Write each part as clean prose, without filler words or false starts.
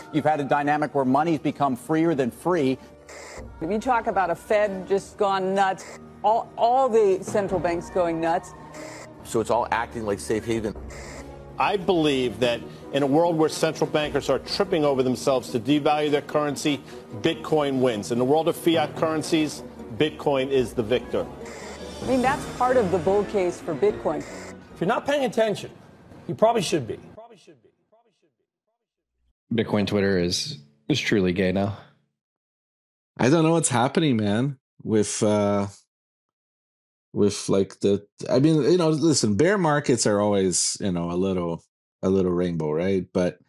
You've had a dynamic where money's become freer than free. If you talk about a Fed just gone nuts, all the central banks going nuts. So it's all acting like safe haven. I believe that in a world where central bankers are tripping over themselves to devalue their currency, Bitcoin wins. In the world of fiat currencies, Bitcoin is the victor. I mean, that's part of the bull case for Bitcoin. If you're not paying attention, you probably should be. Bitcoin Twitter is truly gay now. I don't know what's happening, man, with like I mean, listen, bear markets are always, a little rainbow, right? But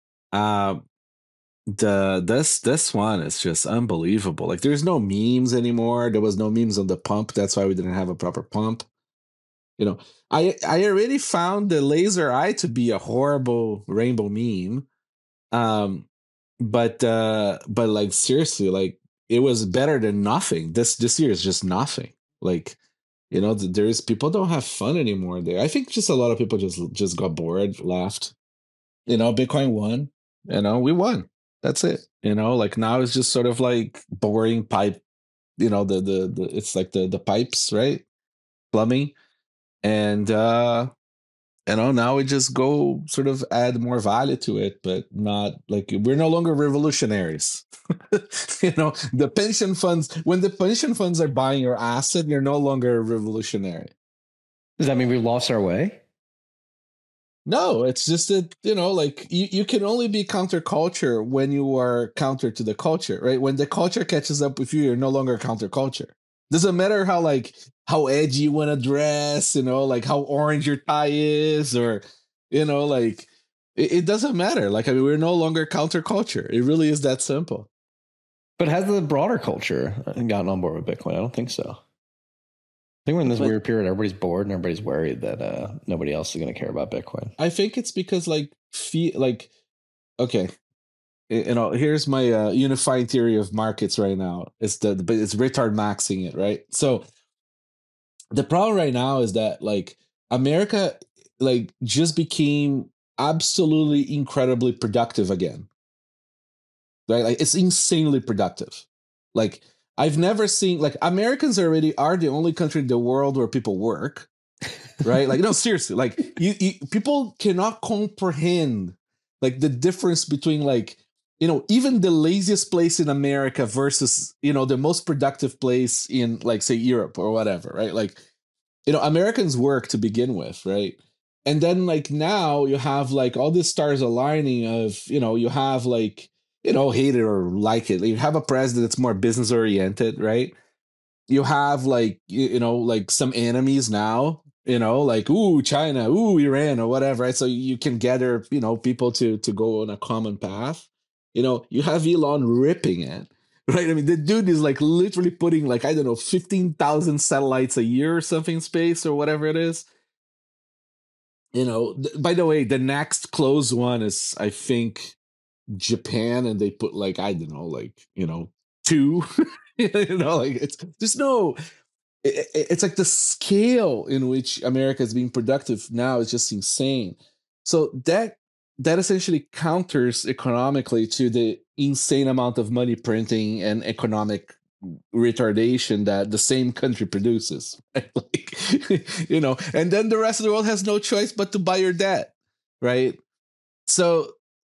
this one is just unbelievable. Like, there's no memes anymore. There was no memes on the pump. That's why we didn't have a proper pump. I already found the laser eye to be a horrible rainbow meme. But like, seriously, like, it was better than nothing. This year is just nothing. Like, there's people don't have fun anymore there. I think just a lot of people just got bored, left. Bitcoin won. We won. That's it. Like, now it's just sort of like boring pipe. The it's like the pipes, right? Plumbing, and now we just go sort of add more value to it, but not like, we're no longer revolutionaries. The pension funds, when the pension funds are buying your asset, you're no longer revolutionary. Does that mean we lost our way? No, it's just that, like, you can only be counterculture when you are counter to the culture, right? When the culture catches up with you, you're no longer counterculture. Doesn't matter how edgy you want to dress, like how orange your tie is, or, like, it doesn't matter. Like, I mean, we're no longer counterculture. It really is that simple. But has the broader culture gotten on board with Bitcoin? I don't think so. I think we're in this weird period. Everybody's bored and everybody's worried that nobody else is going to care about Bitcoin. I think it's because, okay, here's my unifying theory of markets right now. But it's retard maxing it, right? So the problem right now is that, like, America, like, just became absolutely incredibly productive again. Right? Like, it's insanely productive. Like, I've never seen, like, Americans already are the only country in the world where people work, right? Like, no, seriously, like, you people cannot comprehend, like, the difference between, like, even the laziest place in America versus, the most productive place in, like, say, Europe or whatever, right? Like, Americans work to begin with, right? And then, like, now you have, like, all these stars aligning of, you have, like, hate it or like it. You have a president that's more business oriented, right? You have, like, like, some enemies now, like, ooh, China, ooh, Iran, or whatever, right? So you can gather, people to go on a common path. You have Elon ripping it, right? I mean, the dude is, like, literally putting, like, I don't know, 15,000 satellites a year or something in space or whatever it is. By the way, the next close one is, I think, Japan, and they put, like, I don't know, like, 2. Like, there's no, it's like the scale in which America is being productive now is just insane. So that essentially counters economically to the insane amount of money printing and economic retardation that the same country produces. Right? Like, and then the rest of the world has no choice but to buy your debt, right? So,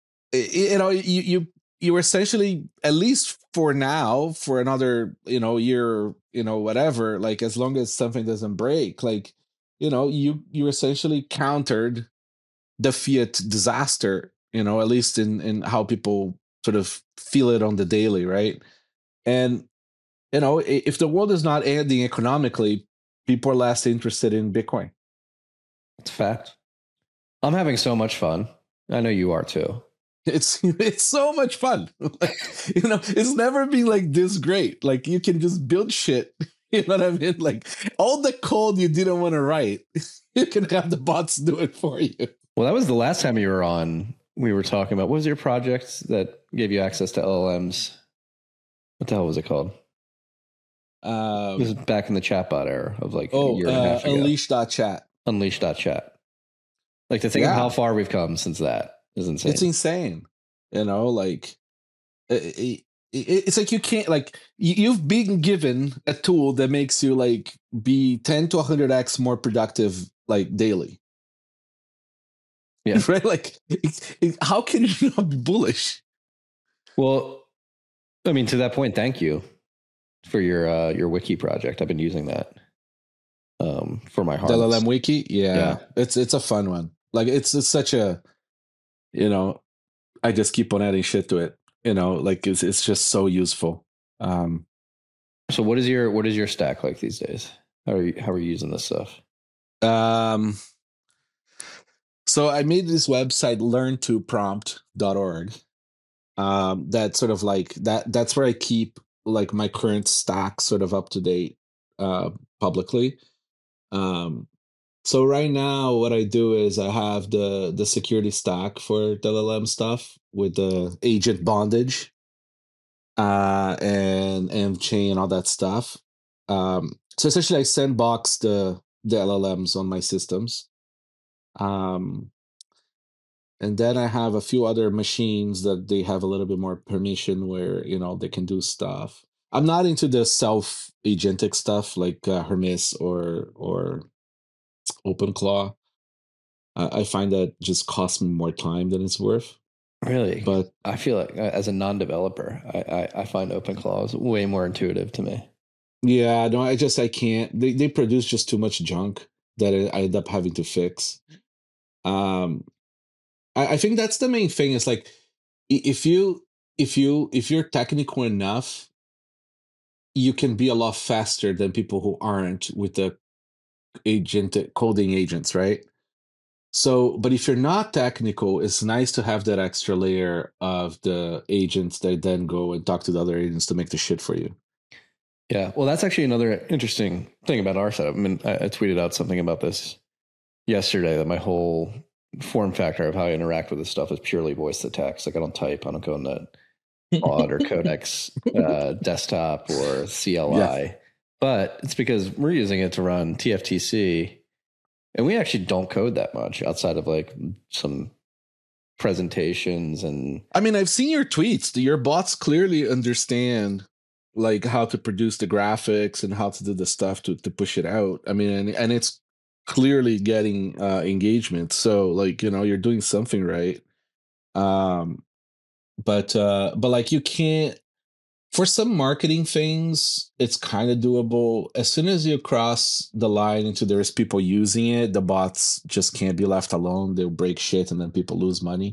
you essentially, at least for now, for another, year, whatever, like, as long as something doesn't break, like, you essentially countered the fiat disaster, at least in how people sort of feel it on the daily, right? And, if the world is not ending economically, people are less interested in Bitcoin. It's a fact. I'm having so much fun. I know you are too. It's so much fun. Like, it's never been like this great. Like, you can just build shit. You know what I mean? Like, all the code you didn't want to write, you can have the bots do it for you. Well, that was the last time you were on. We were talking about, what was your project that gave you access to LLMs? What the hell was it called? It was back in the chatbot era of, like, a year and a half ago. Unleash.chat. Unleash.chat. Like, to think of how far we've come since that is insane. It's insane. You know, like it's like you can't like you've been given a tool that makes you like be 10 to 100x more productive like daily. Yeah. Right? Like, how can you not be bullish? Well, I mean, to that point, thank you for your wiki project. I've been using that for my The harvest. LLM wiki, yeah, it's a fun one. Like, it's such a, you know, I just keep on adding shit to it. You know, like it's just so useful. So what is your stack like these days? How are you using this stuff? So I made this website, learntoprompt.org. That sort of like that's where I keep like my current stack sort of up to date publicly. So right now what I do is I have the security stack for the LLM stuff with the agent bondage and chain and all that stuff. So essentially I sandbox the LLMs on my systems. And then I have a few other machines that they have a little bit more permission where, you know, they can do stuff. I'm not into the self agentic stuff like Hermes or OpenClaw. I find that just costs me more time than it's worth. Really? But I feel like as a non-developer, I find OpenClaw way more intuitive to me. yeah, no, I can't. They produce just too much junk that I end up having to fix. I think that's the main thing. Is like if you're technical enough, you can be a lot faster than people who aren't with the coding agents, right? So, but if you're not technical, it's nice to have that extra layer of the agents that then go and talk to the other agents to make the shit for you. Yeah, well, that's actually another interesting thing about our setup. I mean, I tweeted out something about this yesterday, that my whole form factor of how I interact with this stuff is purely voice to text. Like, I don't type. I don't go into Claude or Codex desktop or CLI. Yeah. But it's because we're using it to run TFTC, and we actually don't code that much outside of like some presentations. And I mean, I've seen your tweets. Your bots clearly understand like how to produce the graphics and how to do the stuff to push it out. I mean, and it's clearly getting engagement. So like, you know, you're doing something right. But like you can't, for some marketing things, it's kind of doable. As soon as you cross the line into there's people using it, the bots just can't be left alone. They'll break shit and then people lose money.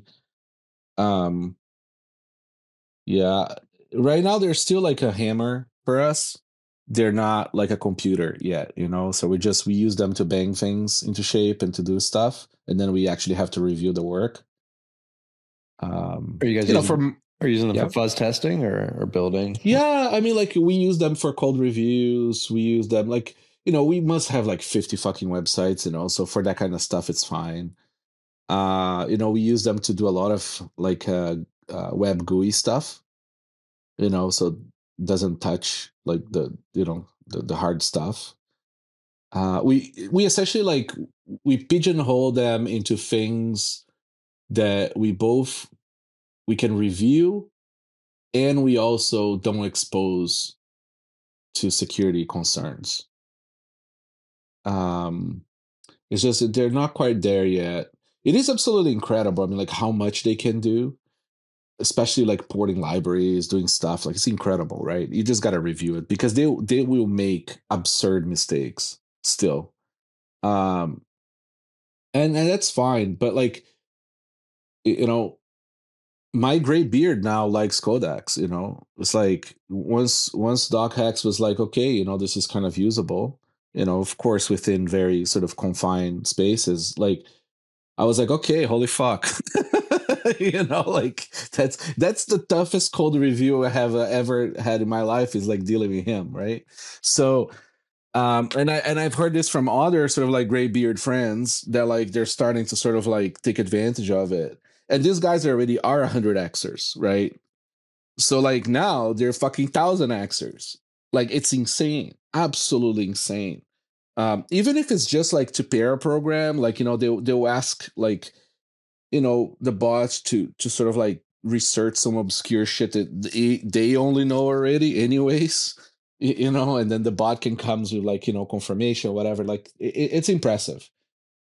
Yeah. Right now they're still like a hammer for us. They're not like a computer yet, you know? So we use them to bang things into shape and to do stuff. And then we actually have to review the work. Are you guys using them for fuzz testing or building? Yeah, I mean, like we use them for code reviews. We use them like, you know, we must have like 50 fucking websites, you know, so for that kind of stuff, it's fine. You know, we use them to do a lot of like web GUI stuff, you know, so it doesn't touch like the, you know, the hard stuff. We essentially like we pigeonhole them into things that we can review, and we also don't expose to security concerns. It's just they're not quite there yet. It is absolutely incredible. I mean, like how much they can do, especially like porting libraries, doing stuff. Like it's incredible, right? You just got to review it because they will make absurd mistakes still. And that's fine, but like, you know, my gray beard now likes Codex, you know. It's like once DocHex was like, okay, you know, this is kind of usable, you know, of course within very sort of confined spaces. Like I was like, okay, holy fuck. You know, like that's the toughest code review I have ever had in my life, is like dealing with him, right? So and I've heard this from other sort of like gray beard friends that like they're starting to sort of like take advantage of it. And these guys already are 100xers, right? So like now they're fucking 1000xers. Like it's insane, absolutely insane. Even if it's just like to pair a program, like, you know, they'll ask like, you know, the bots to sort of like research some obscure shit that they only know already anyways, you know, and then the bot can comes with like, you know, confirmation or whatever. Like it's impressive.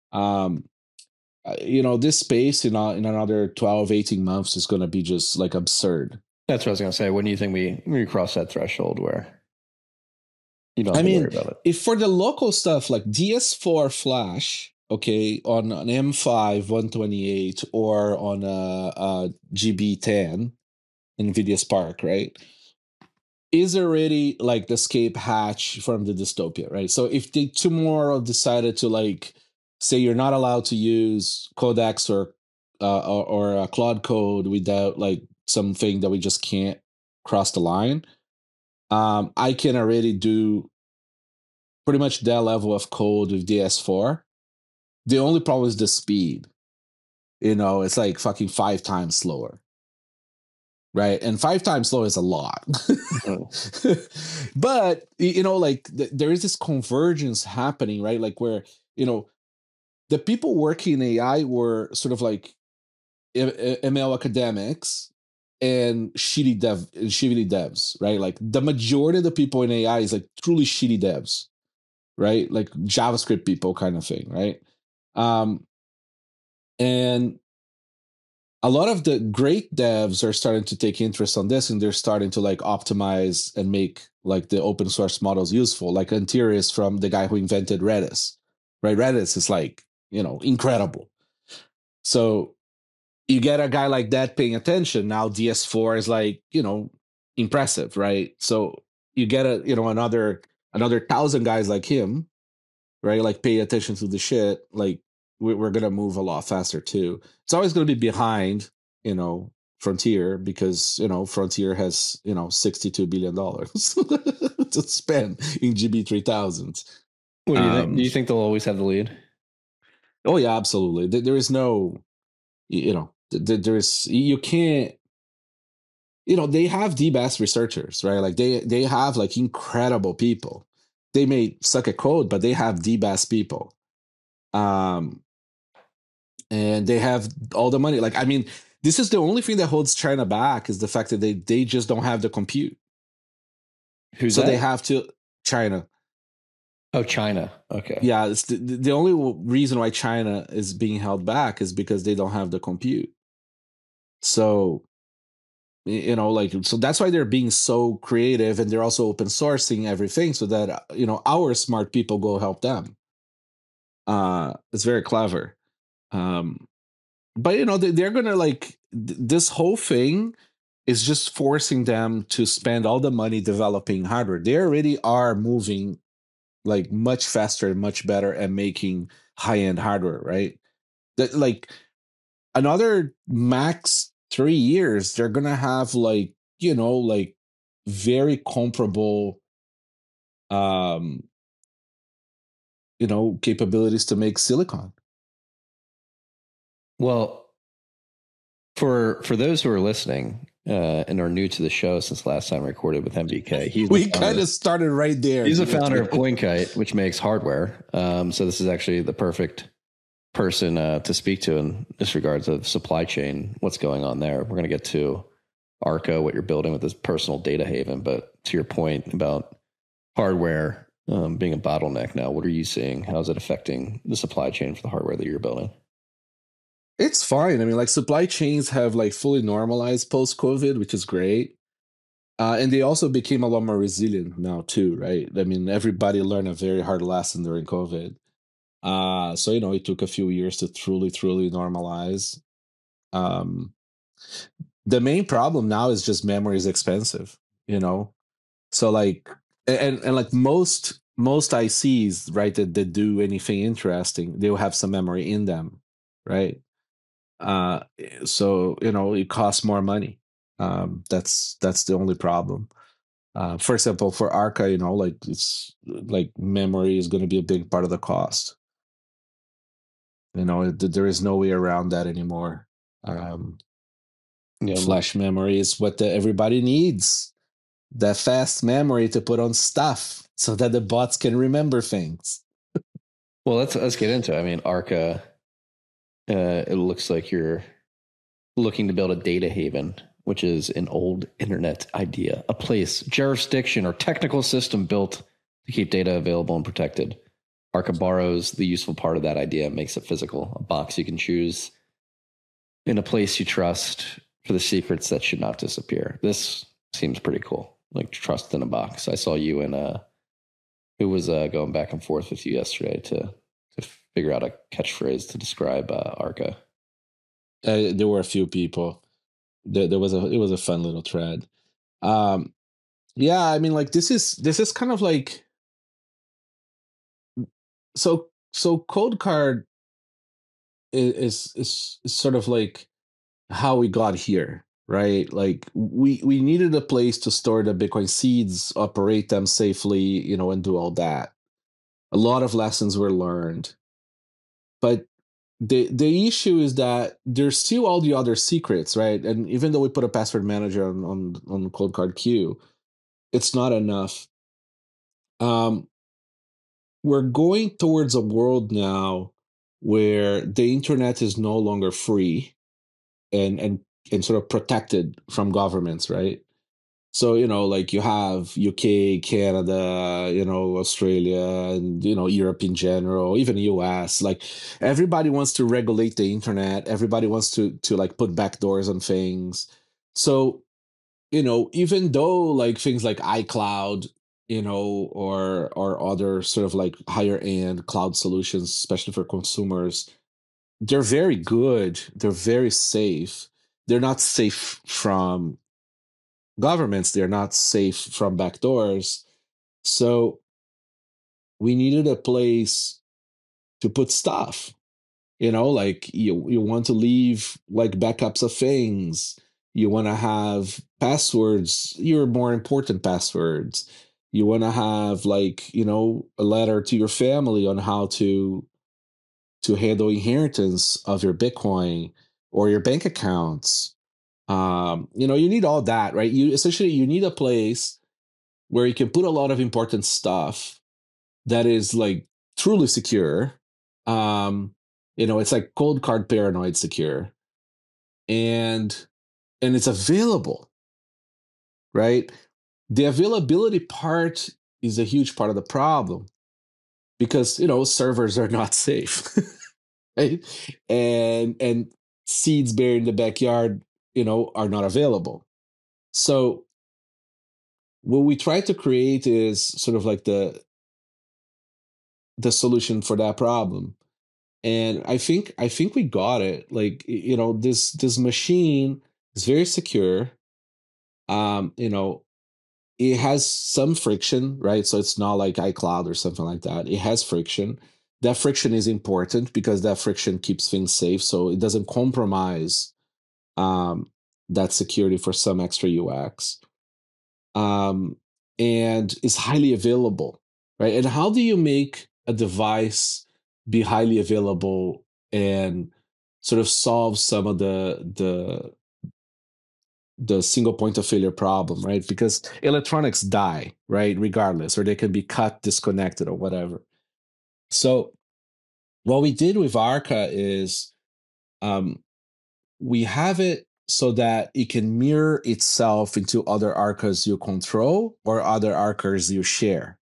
You know, this space in another 12, 18 months is going to be just like absurd. That's what I was going to say. When do you think we cross that threshold where you don't have to worry about it? If for the local stuff like DS4 Flash, okay, on an M5 128 or on a GB10 NVIDIA Spark, right, is already like the escape hatch from the dystopia, right? So if they tomorrow decided to like say you're not allowed to use Codex or Claude Code without like something that we just can't cross the line, I can already do pretty much that level of code with DS4. The only problem is the speed. You know, it's like fucking 5 times slower. Right? And 5 times slower is a lot. But, you know, like there is this convergence happening, right? Like where, you know, the people working in AI were sort of like ML academics and shitty devs, right? Like the majority of the people in AI is like truly shitty devs, right? Like JavaScript people kind of thing, right? And a lot of the great devs are starting to take interest on this, and they're starting to like optimize and make like the open source models useful. Like Antiris from the guy who invented Redis, right? Redis is like, you know, incredible. So you get a guy like that paying attention. Now DS4 is like, you know, impressive, right? So you get another 1,000 guys like him, right? Like pay attention to the shit. Like we're gonna move a lot faster too. It's always gonna be behind, you know, Frontier, because you know Frontier has, you know, $62 billion to spend in GB3000s. What do you think? Do you think they'll always have the lead? Oh yeah, absolutely. There is no, you know, there's you can't. You know, they have the best researchers, right? Like they have like incredible people. They may suck at code, but they have the best people. And they have all the money. Like, I mean, this is the only thing that holds China back is the fact that they just don't have the compute. Who's so that? They have to China. Oh, China. Okay. Yeah, it's the only reason why China is being held back is because they don't have the compute. So, you know, like, so that's why they're being so creative, and they're also open sourcing everything so that, you know, our smart people go help them. It's very clever. But you know, they're gonna like this whole thing is just forcing them to spend all the money developing hardware. They already are moving like much faster and much better at making high-end hardware, right? That like another max 3 years, they're gonna have like, you know, like very comparable you know, capabilities to make silicon. Well, for those who are listening and are new to the show since last time I recorded with MBK, we kind of started right there. He's the founder of CoinKite, which makes hardware. So this is actually the perfect person to speak to in this regards of supply chain, what's going on there. We're going to get to Arca, what you're building with this personal data haven. But to your point about hardware being a bottleneck now, what are you seeing? How is it affecting the supply chain for the hardware that you're building? It's fine. I mean, like supply chains have like fully normalized post-COVID, which is great. And they also became a lot more resilient now too, right? I mean, everybody learned a very hard lesson during COVID. So, you know, it took a few years to truly normalize. The main problem now is just memory is expensive, you know? So like, and like most ICs, right, that do anything interesting, they will have some memory in them, right? So, you know, it costs more money. That's the only problem. For example, for Arca, you know, like it's like memory is going to be a big part of the cost. You know, there is no way around that anymore. Flash memory is what everybody needs. That fast memory to put on stuff so that the bots can remember things. Well, let's get into it. I mean, Arca, it looks like you're looking to build a data haven, which is an old internet idea, a place, jurisdiction, or technical system built to keep data available and protected. Arca borrows the useful part of that idea, makes it physical, a box you can choose in a place you trust for the secrets that should not disappear. This seems pretty cool, like trust in a box. I saw you and who was going back and forth with you yesterday to figure out a catchphrase to describe Arca. There were a few people. It was a fun little thread. Yeah, I mean, like this is kind of like so Code Card is sort of like how we got here, right? Like we needed a place to store the Bitcoin seeds, operate them safely, and do all that. A lot of lessons were learned, but the issue is that there's still all the other secrets, right? And even though we put a password manager on Cold Card Q, it's not enough. We're going towards a world now where the internet is no longer free and sort of protected from governments, right? So, like you have UK, Canada, Australia, and, Europe in general, even US. Like everybody wants to regulate the internet. Everybody wants to like put backdoors on things. So, even though like things like iCloud, or other sort of like higher end cloud solutions, especially for consumers, they're very good. They're very safe. They're not safe from governments. They're not safe from backdoors. So we needed a place to put stuff, like you want to leave like backups of things. You want to have passwords, your more important passwords. You want to have like, a letter to your family on how to handle inheritance of your Bitcoin or your bank accounts. You need all that, right? You need a place where you can put a lot of important stuff that is like truly secure. It's like Cold Card Paranoid secure. And it's available, right? The availability part is a huge part of the problem because, servers are not safe, right? And seeds buried in the backyard, are not available. So what we try to create is sort of like the solution for that problem. And I think we got it. Like, this machine is very secure. It has some friction, right? So it's not like iCloud or something like that. It has friction. That friction is important because that friction keeps things safe. So it doesn't compromise that security for some extra UX. And is highly available, right? And how do you make a device be highly available and sort of solve some of the single point of failure problem, right? Because electronics die, right? Regardless, or they can be cut, disconnected, or whatever. So what we did with Arca is we have it so that it can mirror itself into other Arcas you control or other Arcas you share.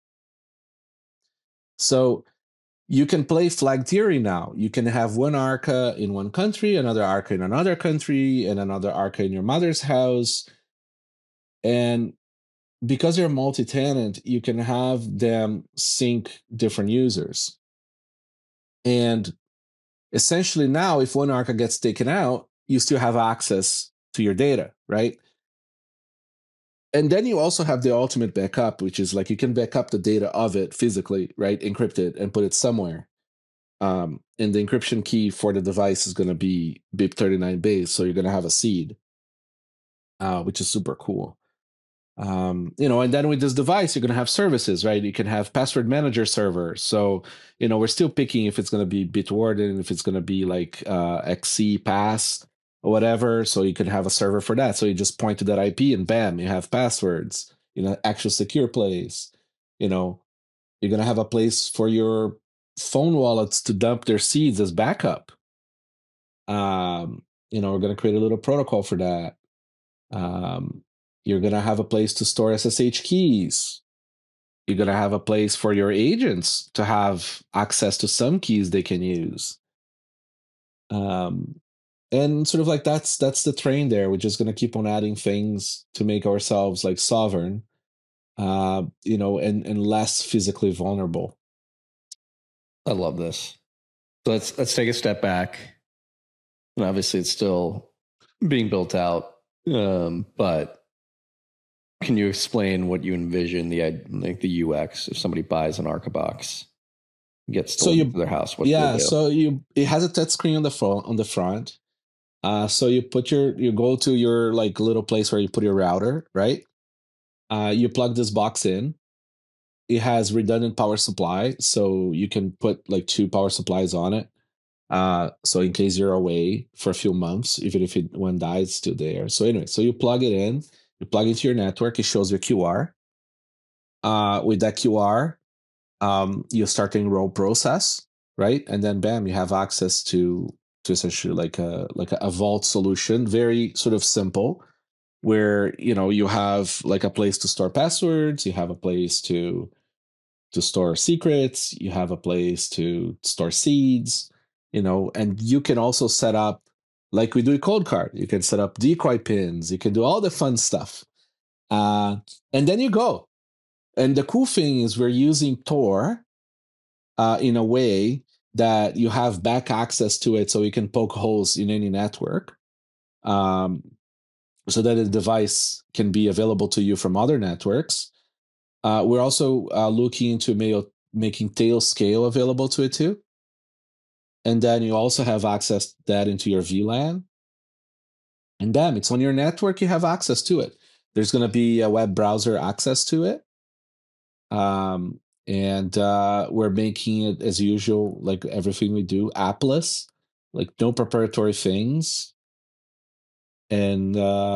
So you can play flag theory now. You can have one Arca in one country, another Arca in another country, and another Arca in your mother's house. And because they're multi-tenant, you can have them sync different users. And essentially now, if one Arca gets taken out, you still have access to your data, right? And then you also have the ultimate backup, which is like you can back up the data of it physically, right? Encrypt it and put it somewhere. And the encryption key for the device is going to be BIP39 base. So you're going to have a seed, which is super cool. And then with this device, you're going to have services, right? You can have password manager server. So, we're still picking if it's going to be Bitwarden, if it's going to be like XC pass or whatever. So you can have a server for that. So you just point to that IP and bam, you have passwords, actual secure place. You're going to have a place for your phone wallets to dump their seeds as backup. we're going to create a little protocol for that. You're going to have a place to store SSH keys. You're going to have a place for your agents to have access to some keys they can use. And sort of like that's the train there. We're just going to keep on adding things to make ourselves like sovereign, and less physically vulnerable. I love this. So let's take a step back. And obviously it's still being built out. But can you explain what you envision the UX if somebody buys an Arcabox, gets stolen to their house? It has a touch screen on the front. So you go to your like little place where you put your router, right? You plug this box in. It has redundant power supply, so you can put like 2 power supplies on it. So in case you're away for a few months, even if one dies, it's still there. So anyway, so you plug it in, you plug into your network, it shows your QR. With that QR, you start the enroll process, right? And then bam, you have access to essentially like a vault solution, very sort of simple, where you have like a place to store passwords, you have a place to store secrets, you have a place to store seeds, and you can also set up, like we do a code card, you can set up decoy pins, you can do all the fun stuff. And then you go. And the cool thing is we're using Tor in a way that you have back access to it so you can poke holes in any network, so that a device can be available to you from other networks. We're also looking into making Tailscale available to it too. And then you also have access to that into your VLAN. And bam, it's on your network, you have access to it. There's going to be a web browser access to it. And we're making it, as usual, like everything we do, appless, like no proprietary things. And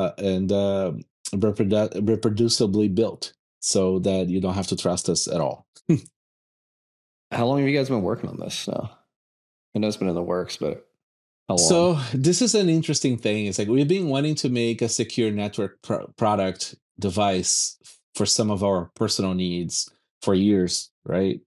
reproducibly built, so that you don't have to trust us at all. How long have you guys been working on this now? I know it's been in the works, but how long? So this is an interesting thing. It's like we've been wanting to make a secure network product device for some of our personal needs for years, right?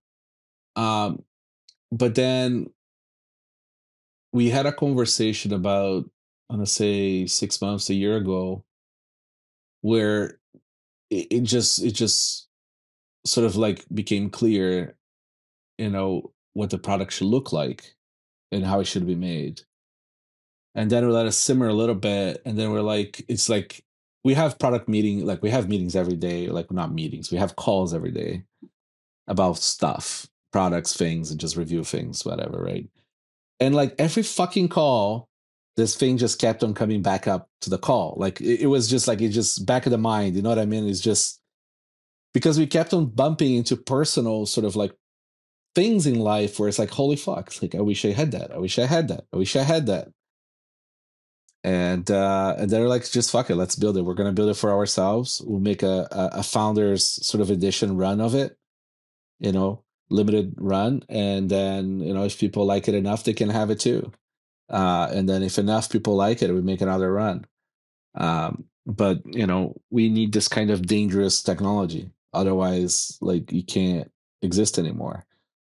But then we had a conversation about, I want to say 6 months, a year ago, where it just sort of like became clear, what the product should look like and how it should be made. And then we let it simmer a little bit, and then we're like, it's like we have product meeting, like we have meetings every day, like not meetings, we have calls every day about stuff, products, things, and just review things, whatever, right? And like every fucking call, this thing just kept on coming back up to the call. Like it was just like, it just back of the mind, you know what I mean? It's just because we kept on bumping into personal sort of like things in life where it's like, holy fuck, it's like, I wish I had that. I wish I had that. I wish I had that. And they're like, just fuck it, let's build it. We're going to build it for ourselves. We'll make a founder's sort of edition run of it, limited run. And then, if people like it enough, they can have it too. And then if enough people like it, we make another run. But, we need this kind of dangerous technology. Otherwise, like, you can't exist anymore.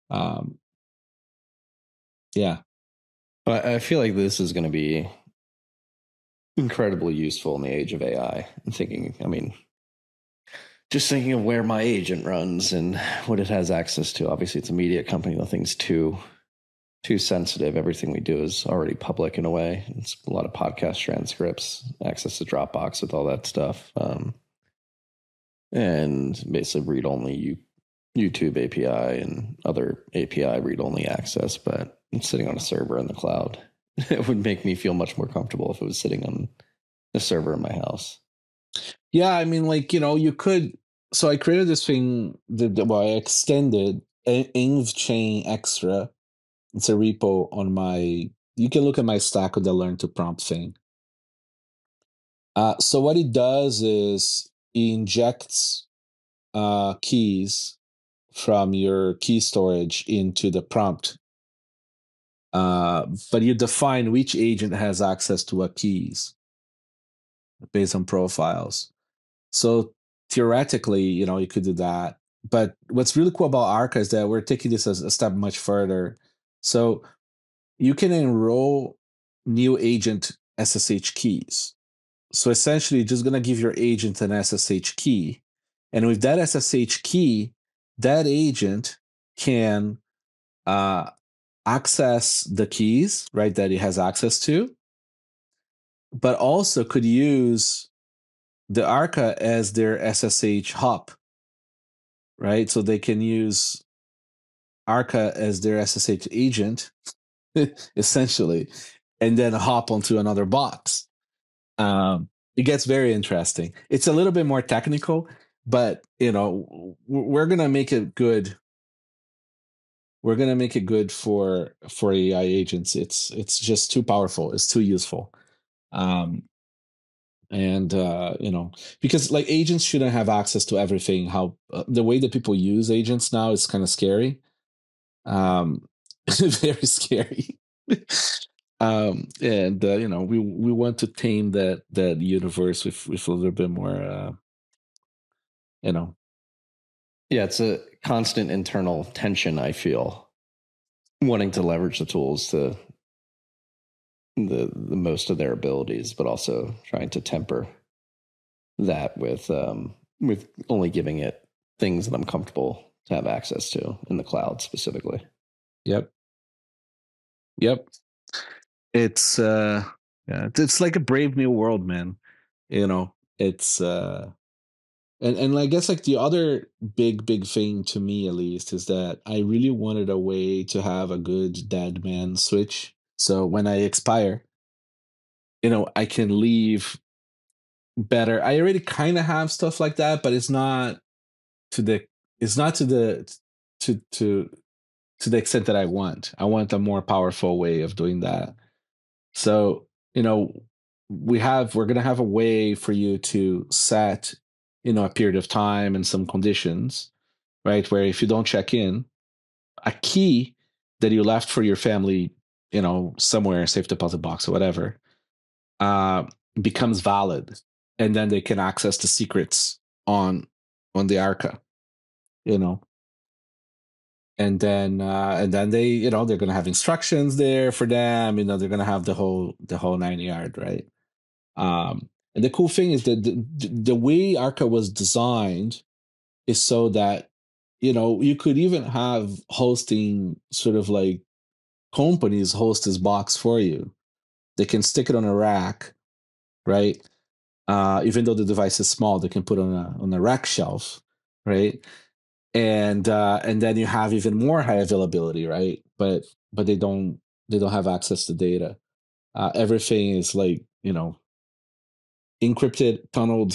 Yeah. But I feel like this is going to be incredibly useful in the age of AI. Just thinking of where my agent runs and what it has access to. Obviously, it's a media company. Nothing's too sensitive. Everything we do is already public in a way. It's a lot of podcast transcripts, access to Dropbox with all that stuff, and basically read-only YouTube API and other API read-only access. But it's sitting on a server in the cloud. It would make me feel much more comfortable if it was sitting on a server in my house. Yeah, I mean, like, you could. So I created this thing I extended EnvChain Extra. It's a repo on my. You can look at my Stack with the Learn to Prompt thing. So what it does is it injects keys from your key storage into the prompt but you define which agent has access to what keys based on profiles. So theoretically, you could do that. But what's really cool about Arca is that we're taking this a step much further. So you can enroll new agent SSH keys. So essentially, you're just going to give your agent an SSH key. And with that SSH key, that agent can access the keys, right, that it has access to, but also could use the Arca as their SSH hop, right? So they can use Arca as their SSH agent, essentially, and then hop onto another box. It gets very interesting. It's a little bit more technical, but we're gonna make it good. We're gonna make it good for AI agents. It's just too powerful. It's too useful. Because like agents shouldn't have access to everything. How the way that people use agents now is kind of scary. Very scary. We want to tame that universe with a little bit more Yeah, it's a constant internal tension, I feel, wanting to leverage the tools to the most of their abilities, but also trying to temper that with only giving it things that I'm comfortable to have access to in the cloud specifically. Yep. It's it's like a brave new world, man. It's and I guess like the other big thing to me, at least, is that I really wanted a way to have a good dead man switch. So when I expire, I can leave better. I already kind of have stuff like that, but it's not to the extent that I want. I want a more powerful way of doing that. So, we're going to have a way for you to set, a period of time and some conditions, right? Where if you don't check in, a key that you left for your family, somewhere, safe deposit box or whatever, becomes valid. And then they can access the secrets on the Arca, and then they, they're going to have instructions there for them. They're going to have the whole 9 yard, right? And the cool thing is that the way Arca was designed is so that you could even have hosting sort of like companies host this box for you. They can stick it on a rack, right? Even though the device is small, they can put on a rack shelf, right? And then you have even more high availability, right? But they don't have access to data. Everything is like encrypted, tunneled.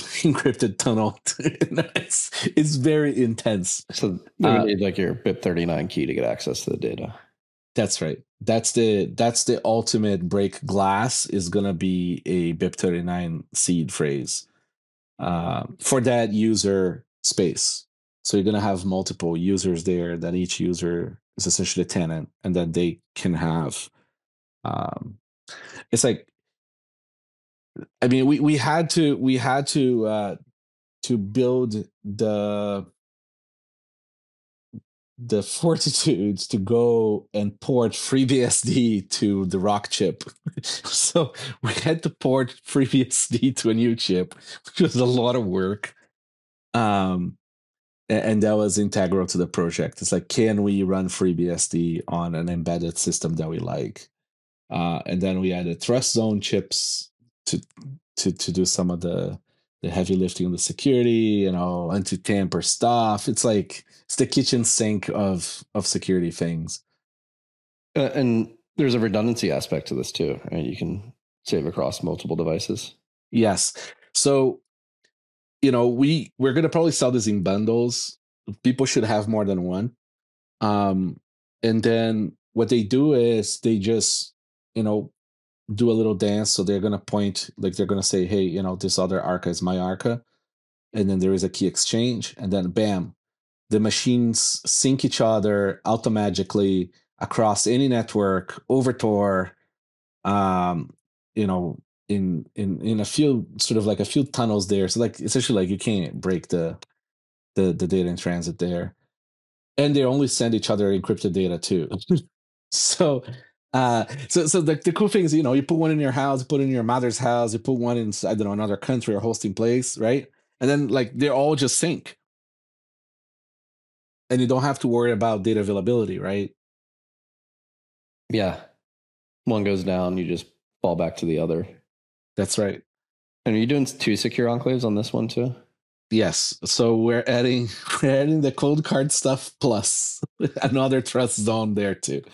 It's very intense. So you would need like your BIP39 key to get access to the data. That's right. That's the ultimate break glass is gonna be a BIP39 seed phrase for that user space. So you're gonna have multiple users there. That each user is essentially a tenant, and then they can have. It's like, I mean, we had to build the fortitude to go and port FreeBSD to the Rock chip. So we had to port FreeBSD to a new chip, which was a lot of work. And that was integral to the project. It's like, can we run FreeBSD on an embedded system that we like? And then we added Trust Zone chips to do some of the heavy lifting on the security, anti-tamper stuff. It's like it's the kitchen sink of security things. And there's a redundancy aspect to this too. Right? You can save across multiple devices. Yes. So, we're going to probably sell this in bundles. People should have more than one. And then what they do is they just, do a little dance. So they're going to point, like they're going to say, hey, this other Arca is my Arca. And then there is a key exchange. And then bam, the machines sync each other automatically. across any network over Tor, you know, in a few sort of like a few tunnels there. So like essentially like you can't break the data in transit there. And they only send each other encrypted data too. So so the cool thing is, you know, you put one in your house, you put it in your mother's house, you put one in, I don't know, another country or hosting place, right? And then like they all just sync. And you don't have to worry about data availability, right? Yeah. One goes down, you just fall back to the other. That's right. And are you doing 2 secure enclaves on this one too? Yes. So we're adding the cold card stuff plus another trust zone there too.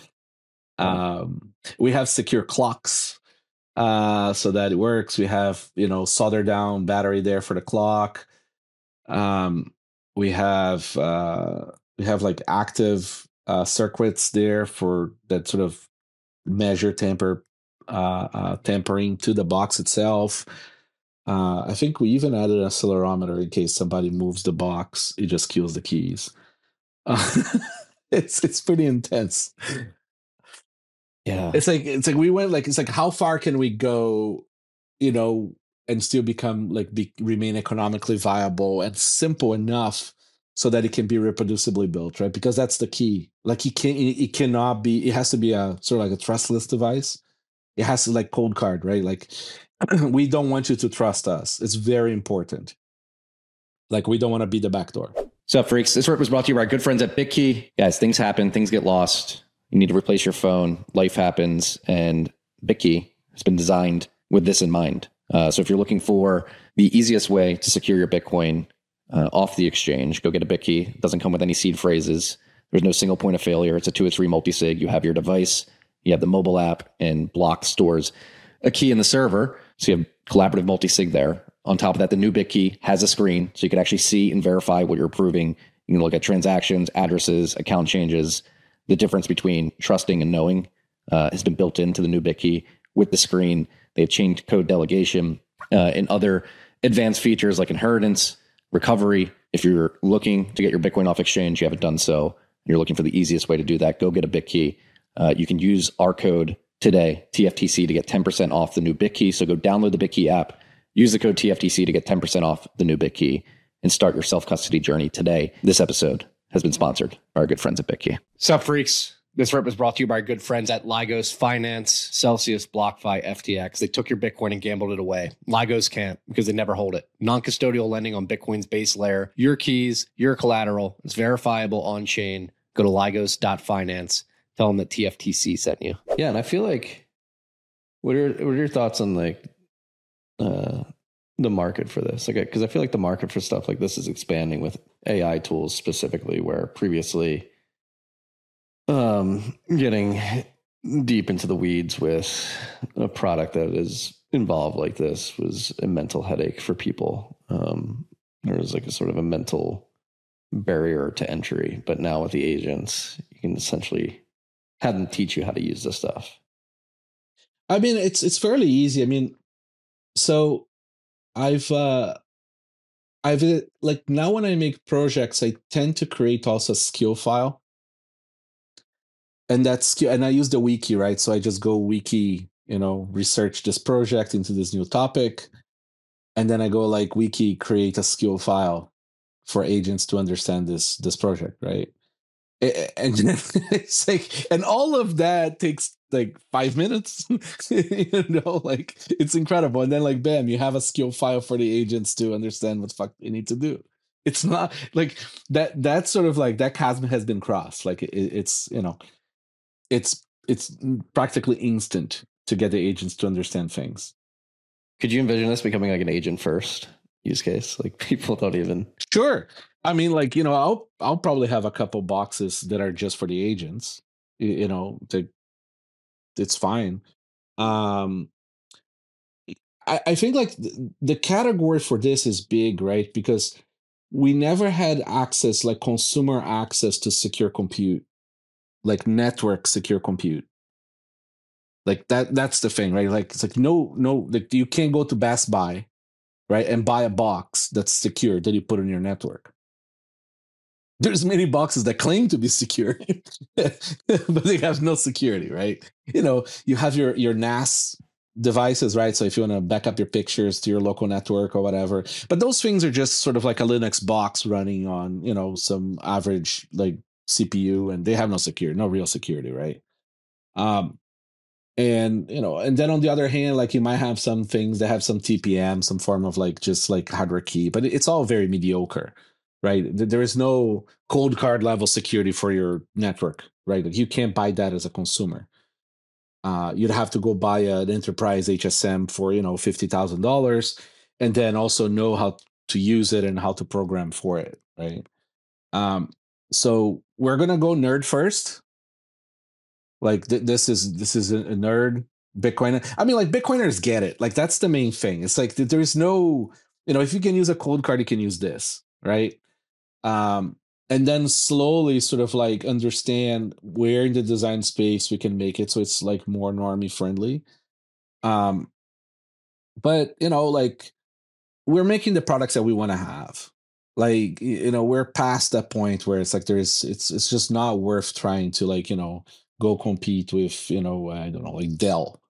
We have secure clocks, so that it works. We have, you know, solder down battery there for the clock. We have like active circuits there for that sort of measure tampering to the box itself. I think we even added an accelerometer in case somebody moves the box. It just kills the keys. It's pretty intense. Yeah. It's like we went like, it's like how far can we go, you know, and still become like remain economically viable and simple enough so that it can be reproducibly built, right? Because that's the key. Like it cannot be, it has to be a sort of like a trustless device. It has to like cold card, right? Like we don't want you to trust us. It's very important. Like we don't want to be the back door. What's up, freaks? This work was brought to you by our good friends at BitKey. Guys, things happen, things get lost. You need to replace your phone. Life happens, and BitKey has been designed with this in mind. So if you're looking for the easiest way to secure your Bitcoin off the exchange, go get a BitKey. It doesn't come with any seed phrases. There's no single point of failure. It's a 2 or 3 multi-sig. You have your device, you have the mobile app, and Block stores a key in the server. So you have collaborative multi-sig there. On top of that, the new BitKey has a screen, so you can actually see and verify what you're approving. You can look at transactions, addresses, account changes. The difference between trusting and knowing has been built into the new BitKey with the screen. They've changed code delegation and other advanced features like inheritance, recovery. If you're looking to get your Bitcoin off exchange, you haven't done so, and you're looking for the easiest way to do that, go get a BitKey. You can use our code today, TFTC, to get 10% off the new BitKey. So go download the BitKey app, use the code TFTC to get 10% off the new BitKey, and start your self-custody journey today. This episode has been sponsored by our good friends at BitKey. Sup, freaks? This rep was brought to you by our good friends at Lygos Finance, Celsius, BlockFi, FTX. They took your Bitcoin and gambled it away. Lygos can't because they never hold it. Non-custodial lending on Bitcoin's base layer. Your keys, your collateral. It's verifiable on-chain. Go to lygos.finance. Tell them that TFTC sent you. Yeah, and I feel like, what are your thoughts on like the market for this? Like, because I feel like the market for stuff like this is expanding with AI tools specifically, where previously getting deep into the weeds with a product that is involved like this was a mental headache for people. There was like a sort of a mental barrier to entry, but now with the agents, you can essentially have them teach you how to use this stuff. I mean, it's fairly easy. I mean, so I've like now when I make projects, I tend to create also a skill file. And and I use the wiki, right? So I just go wiki, you know, research this project into this new topic. And then I go like wiki, create a skill file for agents to understand this project, right? And it's like, and all of that takes like 5 minutes, you know, like it's incredible. And then like, bam, you have a skill file for the agents to understand what the fuck they need to do. It's not like that's sort of like that chasm has been crossed. Like it's, you know, it's practically instant to get the agents to understand things. Could you envision this becoming like an agent first use case? Like people don't even. Sure. I mean, like, you know, I'll probably have a couple boxes that are just for the agents, you know, it's fine. I think like the category for this is big, right? Because we never had access, like consumer access to secure compute, like network secure compute. Like that's the thing, right? Like it's like no, like you can't go to Best Buy, right, and buy a box that's secure that you put on your network. There's many boxes that claim to be secure, but they have no security, right? You have your NAS devices, right? So if you want to back up your pictures to your local network or whatever, but those things are just sort of like a Linux box running on, some average like CPU, and they have no real security, right? And then on the other hand, like you might have some things that have some TPM, some form of like just like hardware key, but it's all very mediocre, right? There is no cold card level security for your network, right? Like you can't buy that as a consumer. You'd have to go buy an enterprise HSM for $50,000, and then also know how to use it and how to program for it, right? So we're gonna go nerd first. Like this is a nerd Bitcoiner. I mean, like Bitcoiners get it. Like that's the main thing. It's like there's no, if you can use a cold card, you can use this, right? And then slowly sort of like understand where in the design space we can make it so it's like more normie friendly. But like we're making the products that we want to have. Like we're past that point where it's like it's just not worth trying to like go compete with I don't know, like Dell.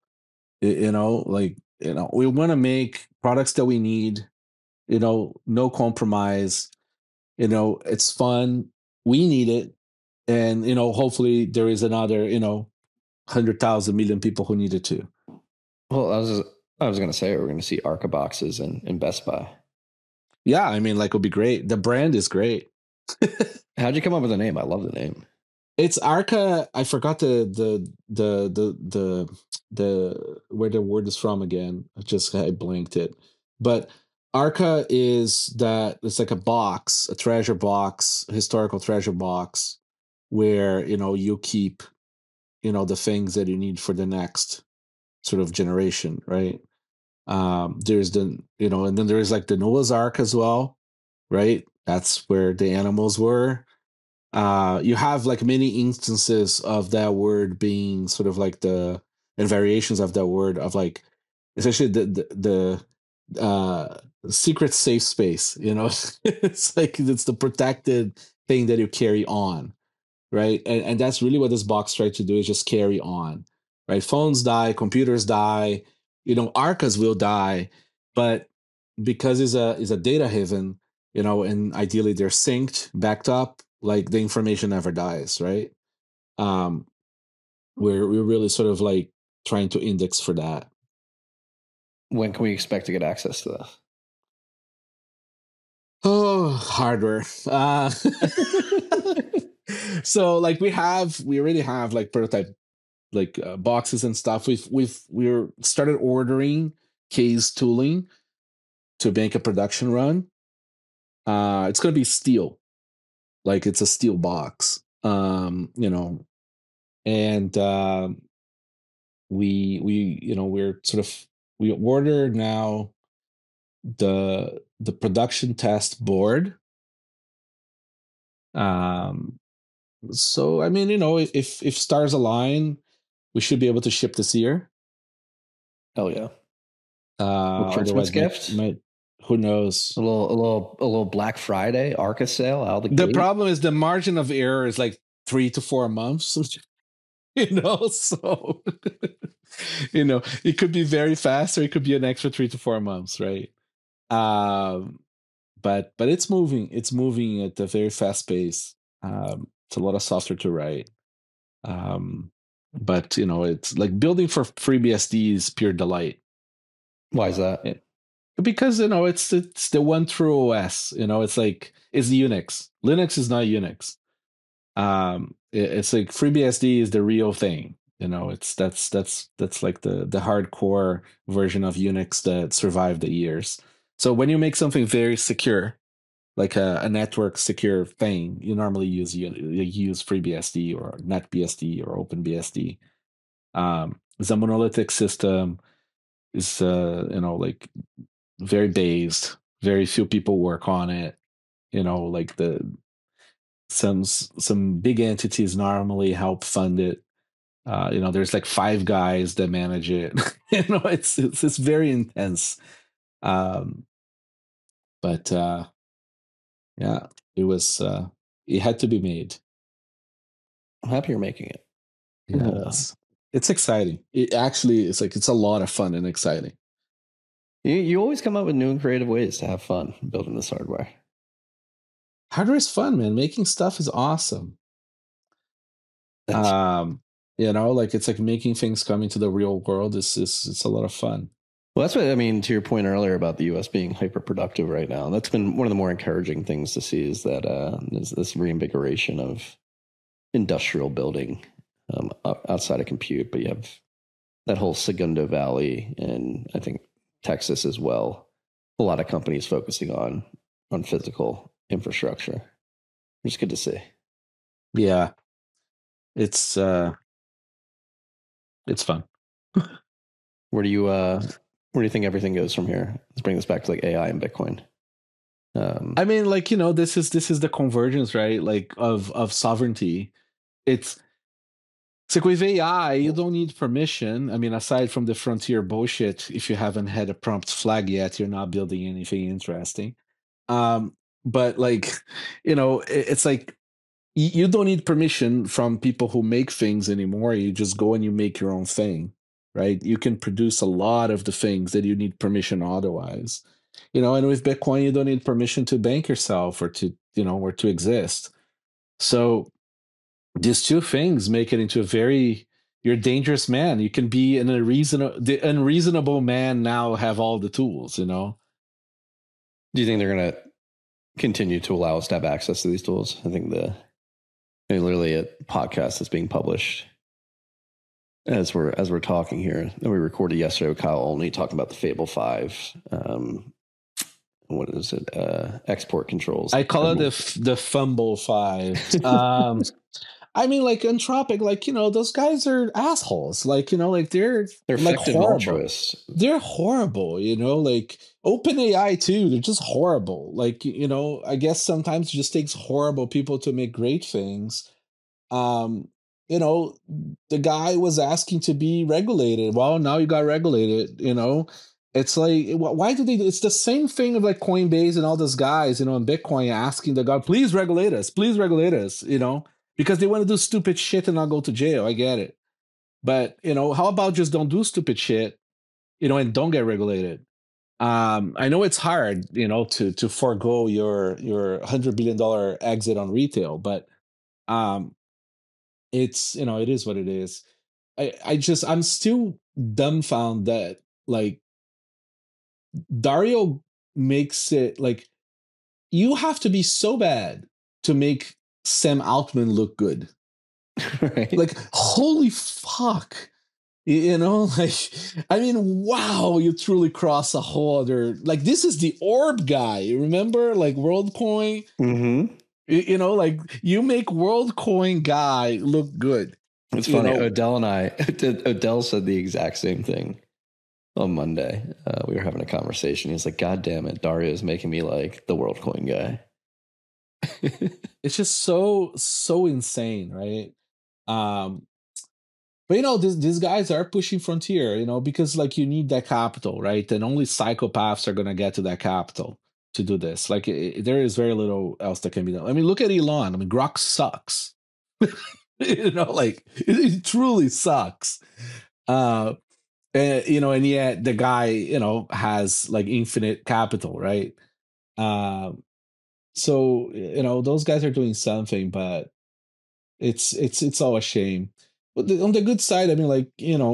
We want to make products that we need, no compromise. It's fun, we need it, and hopefully there is another 100,000 million people who need it too. Well, I was going to say we're going to see Arca boxes in Best Buy. Yeah, I mean, like, it would be great. The brand is great. How'd you come up with the name? I love the name. It's Arca. I forgot the where the word is from again. I blanked it. But Arca is that it's like a box, a treasure box, historical treasure box, where you keep the things that you need for the next sort of generation, right? There's the and then there's like the Noah's Ark as well, right? That's where the animals were. You have like many instances of that word being sort of like and variations of that word of like essentially the secret safe space. It's like it's the protected thing that you carry on, right? And that's really what this box tried to do, is just carry on, right? Phones die, computers die, Arcas will die, but because it's a data haven, and ideally they're synced, backed up, like the information never dies, right? We're really sort of like trying to index for that. When can we expect to get access to this? Oh, hardware. So like we already have like prototype like boxes and stuff. We're started ordering case tooling to make a production run. It's gonna be steel, like it's a steel box, and we're sort of, we ordered now the production test board. So I mean, if stars align, we should be able to ship this year. Hell yeah! Otherwise, gift. Who knows? A little Black Friday Arca sale out the gate. Problem is the margin of error is like 3 to 4 months. So it could be very fast, or it could be an extra 3 to 4 months, right? But it's moving. It's moving at a very fast pace. It's a lot of software to write. But it's like building for FreeBSD is pure delight. Why is that? Because it's the one true OS. It's like it's Unix. Linux is not Unix. It's like FreeBSD is the real thing. That's like the hardcore version of Unix that survived the years. So when you make something very secure, like a network secure thing, you normally use FreeBSD or NetBSD or OpenBSD. It's a monolithic system. It's like very based. Very few people work on it. Like some big entities normally help fund it. There's like 5 guys that manage it. It's very intense. But yeah, it was It had to be made. I'm happy you're making it. Yeah, it's exciting. It actually, it's a lot of fun and exciting. You always come up with new and creative ways to have fun building this hardware. Hardware is fun, man. Making stuff is awesome. It's like making things come into the real world. It's a lot of fun. Well, that's what I mean. To your point earlier about the U.S. being hyper productive right now, that's been one of the more encouraging things to see. Is that is this reinvigoration of industrial building outside of compute, but you have that whole Segundo Valley, and I think Texas as well. A lot of companies focusing on physical infrastructure. It's good to see. Yeah, it's fun. Where do you think everything goes from here? Let's bring this back to like AI and Bitcoin. I mean, this is the convergence, right? Like of sovereignty. It's like with AI, you don't need permission. I mean, aside from the frontier bullshit, if you haven't had a prompt flag yet, you're not building anything interesting. But it's like you don't need permission from people who make things anymore. You just go and you make your own thing, right? You can produce a lot of the things that you need permission otherwise. And with Bitcoin, you don't need permission to bank yourself or to exist. So these two things make it into you're a dangerous man. You can be the unreasonable man now have all the tools, Do you think they're going to continue to allow us to have access to these tools? I think literally a podcast that's being published as we're talking here that we recorded yesterday with Kyle Olney talking about the Fable 5. What is it? Export controls. I call it the Fumble 5. I mean, like Anthropic, those guys are assholes. They're like horrible. They're horrible, like OpenAI too. They're just horrible. I guess sometimes it just takes horrible people to make great things. The guy was asking to be regulated. Well, now you got regulated, It's like, why do they? It's the same thing of like Coinbase and all those guys, in Bitcoin asking the God, please regulate us, because they want to do stupid shit and not go to jail. I get it. But, how about just don't do stupid shit, and don't get regulated? I know it's hard, to forego your $100 billion exit on retail, but it's, it is what it is. I'm still dumbfounded that like Dario makes it like you have to be so bad to make Sam Altman look good. Right. Like, holy fuck. I mean, wow, you truly cross a whole other, like, this is the orb guy, remember? Like WorldCoin? Mm-hmm. You make WorldCoin guy look good. It's funny. Odell said the exact same thing on Monday. We were having a conversation. He's like, God damn it, Dario is making me like the WorldCoin guy. It's just so insane, right? But these guys are pushing frontier, because like you need that capital, right? And only psychopaths are gonna get to that capital to do this. Like there is very little else that can be done. I mean, look at Elon. I mean, Grok sucks. It truly sucks. And yet the guy, has like infinite capital, right? So those guys are doing something, but it's all a shame. But on the good side, I mean, like,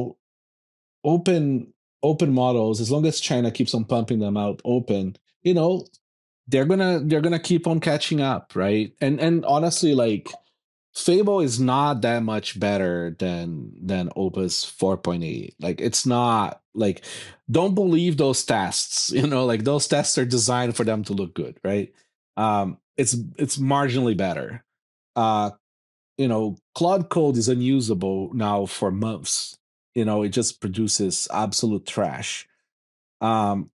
open models, as long as China keeps on pumping them out open, they're gonna keep on catching up, right? And honestly, like, Fable is not that much better than Opus 4.8. Like, it's not, like, don't believe those tests. Like, those tests are designed for them to look good, right? It's marginally better. Claude Code is unusable now for months. It just produces absolute trash. And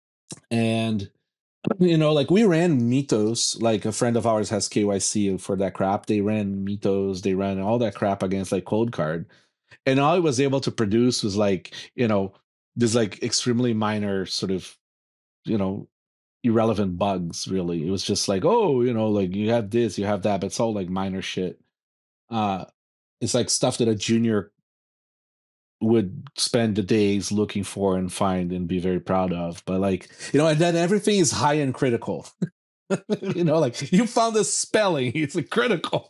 like we ran Mythos, like a friend of ours has KYC for that crap. They ran Mythos, they ran all that crap against like Coldcard. And all it was able to produce was like, this like extremely minor sort of, irrelevant bugs. Really, it was just like, oh, like you have this, you have that, but it's all like minor shit. It's like stuff that a junior would spend the days looking for and find and be very proud of. But like, and then everything is high and critical. Like you found a spelling, it's a critical.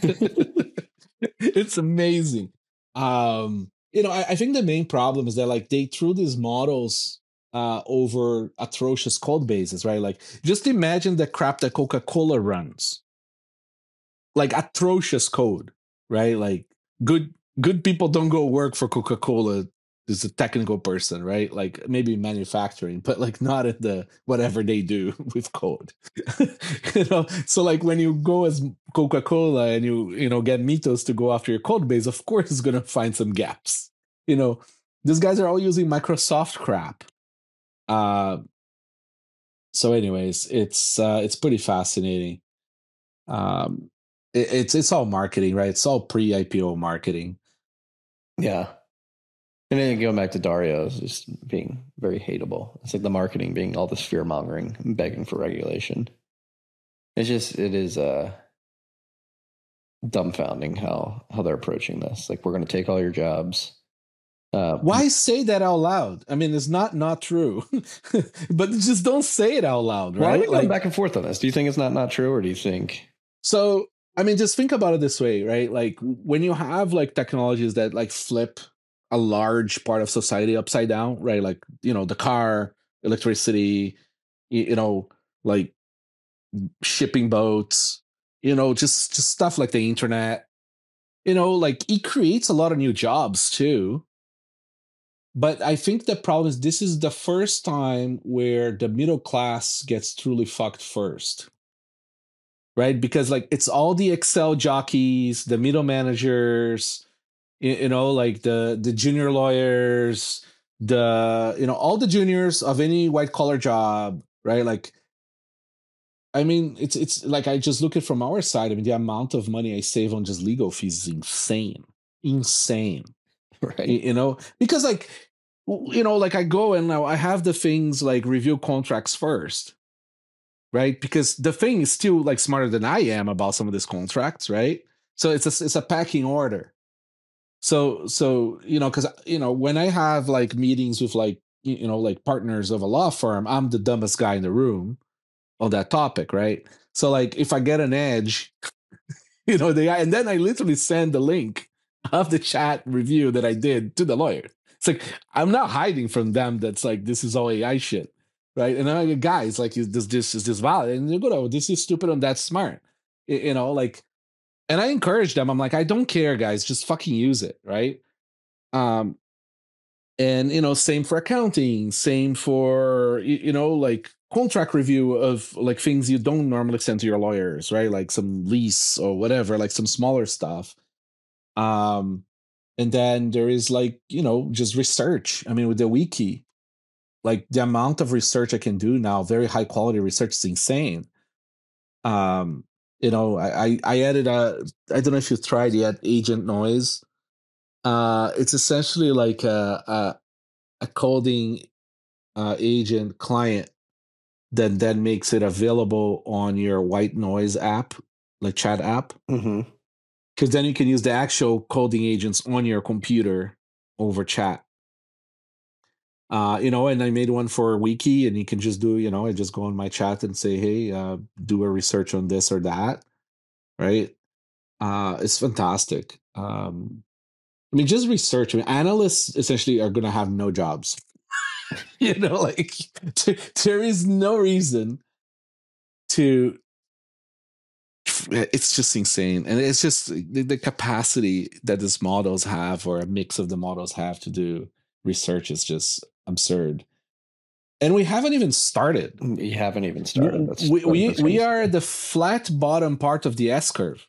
It's amazing. I think the main problem is that like they threw these models over atrocious code bases, right? Like just imagine the crap that Coca-Cola runs. Like atrocious code, right? Like good people don't go work for Coca-Cola as a technical person, right? Like maybe manufacturing, but like not in the whatever they do with code. So like when you go as Coca-Cola and you get Mythos to go after your code base, of course it's gonna find some gaps. These guys are all using Microsoft crap. So anyways, it's pretty fascinating. It's all marketing, right? It's all pre-IPO marketing. Yeah. And then going back to Dario's just being very hateable. It's like the marketing being all this fear mongering and begging for regulation. It is dumbfounding how they're approaching this. Like, we're going to take all your jobs. Why say that out loud? I mean, it's not true, but just don't say it out loud, right? Why are we going back and forth on this? Do you think it's not true, or do you think? So, I mean, just think about it this way, right? Like when you have like technologies that like flip a large part of society upside down, right? Like, the car, electricity, like shipping boats, just stuff like the internet, like it creates a lot of new jobs too. But I think the problem is this is the first time where the middle class gets truly fucked first. Right? Because like it's all the Excel jockeys, the middle managers, like the junior lawyers, all the juniors of any white collar job, right? Like, I mean, it's like I just look at from our side. I mean, the amount of money I save on just legal fees is insane. Right. Because like, like I go and now I have the things like review contracts first, right? Because the thing is still like smarter than I am about some of these contracts, right? So it's a packing order. So because when I have like meetings with like like partners of a law firm, I'm the dumbest guy in the room on that topic, right? So like if I get an edge, and then I literally send the link of the chat review that I did to the lawyer. It's like I'm not hiding from them. That's like this is all AI shit, right? And I'm like, guys, like is this valid? And they go, oh, this is stupid and that's smart, like. And I encourage them. I'm like, I don't care, guys. Just fucking use it, right? And same for accounting, same for like contract review of like things you don't normally send to your lawyers, right? Like some lease or whatever, like some smaller stuff. And then there is like just research. I mean, with the wiki, like the amount of research I can do now, very high quality research is insane. I added I don't know if you've tried yet, Agent Noise. It's essentially like a coding agent client that then makes it available on your white noise app, like chat app. Mm-hmm. Because then you can use the actual coding agents on your computer over chat. And I made one for Wiki, and you can just do, I just go on my chat and say, hey, do a research on this or that, right? It's fantastic. I mean, just research. I mean, analysts essentially are going to have no jobs. Like there is no reason to. It's just insane, and it's just the capacity that these models have, or a mix of the models have to do research is just absurd. And we haven't even started. You haven't even started. We are at the flat bottom part of the S curve.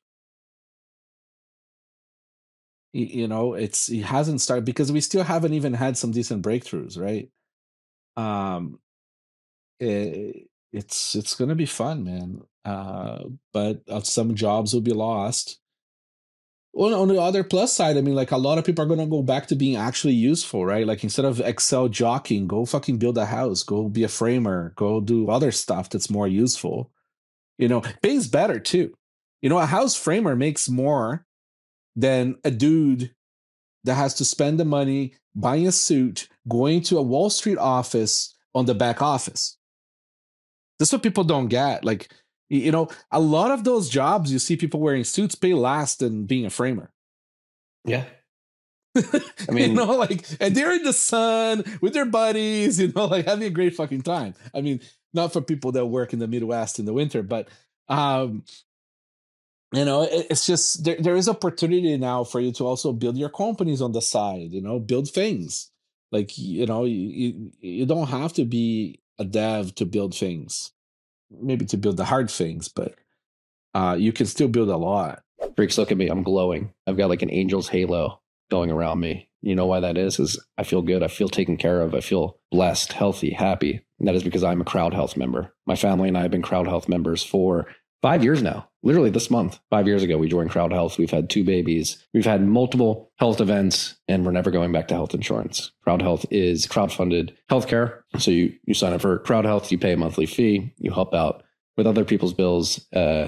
It hasn't started because we still haven't even had some decent breakthroughs, right? It's gonna be fun, man. But some jobs will be lost. Well, on the other plus side, I mean, like a lot of people are gonna go back to being actually useful, right? Like instead of Excel jockeying, go fucking build a house, go be a framer, go do other stuff that's more useful. Pays better too. A house framer makes more than a dude that has to spend the money buying a suit, going to a Wall Street office on the back office. That's what people don't get. Like, a lot of those jobs you see people wearing suits pay less than being a framer. Yeah. I mean, and they're in the sun with their buddies, like having a great fucking time. I mean, not for people that work in the Midwest in the winter, but it's just there is opportunity now for you to also build your companies on the side, build things. Like, you don't have to be a dev to build things, maybe to build the hard things, but you can still build a lot. Freaks, look at me. I'm glowing. I've got like an angel's halo going around me. You know why that is I feel good. I feel taken care of. I feel blessed, healthy, happy. And that is because I'm a Crowd Health member. My family and I have been Crowd Health members for 5 years now. Literally this month, 5 years ago, we joined Crowd Health. We've had 2 babies. We've had multiple health events, and we're never going back to health insurance. Crowd Health is crowd-funded healthcare. So you sign up for Crowd Health, you pay a monthly fee, you help out with other people's bills,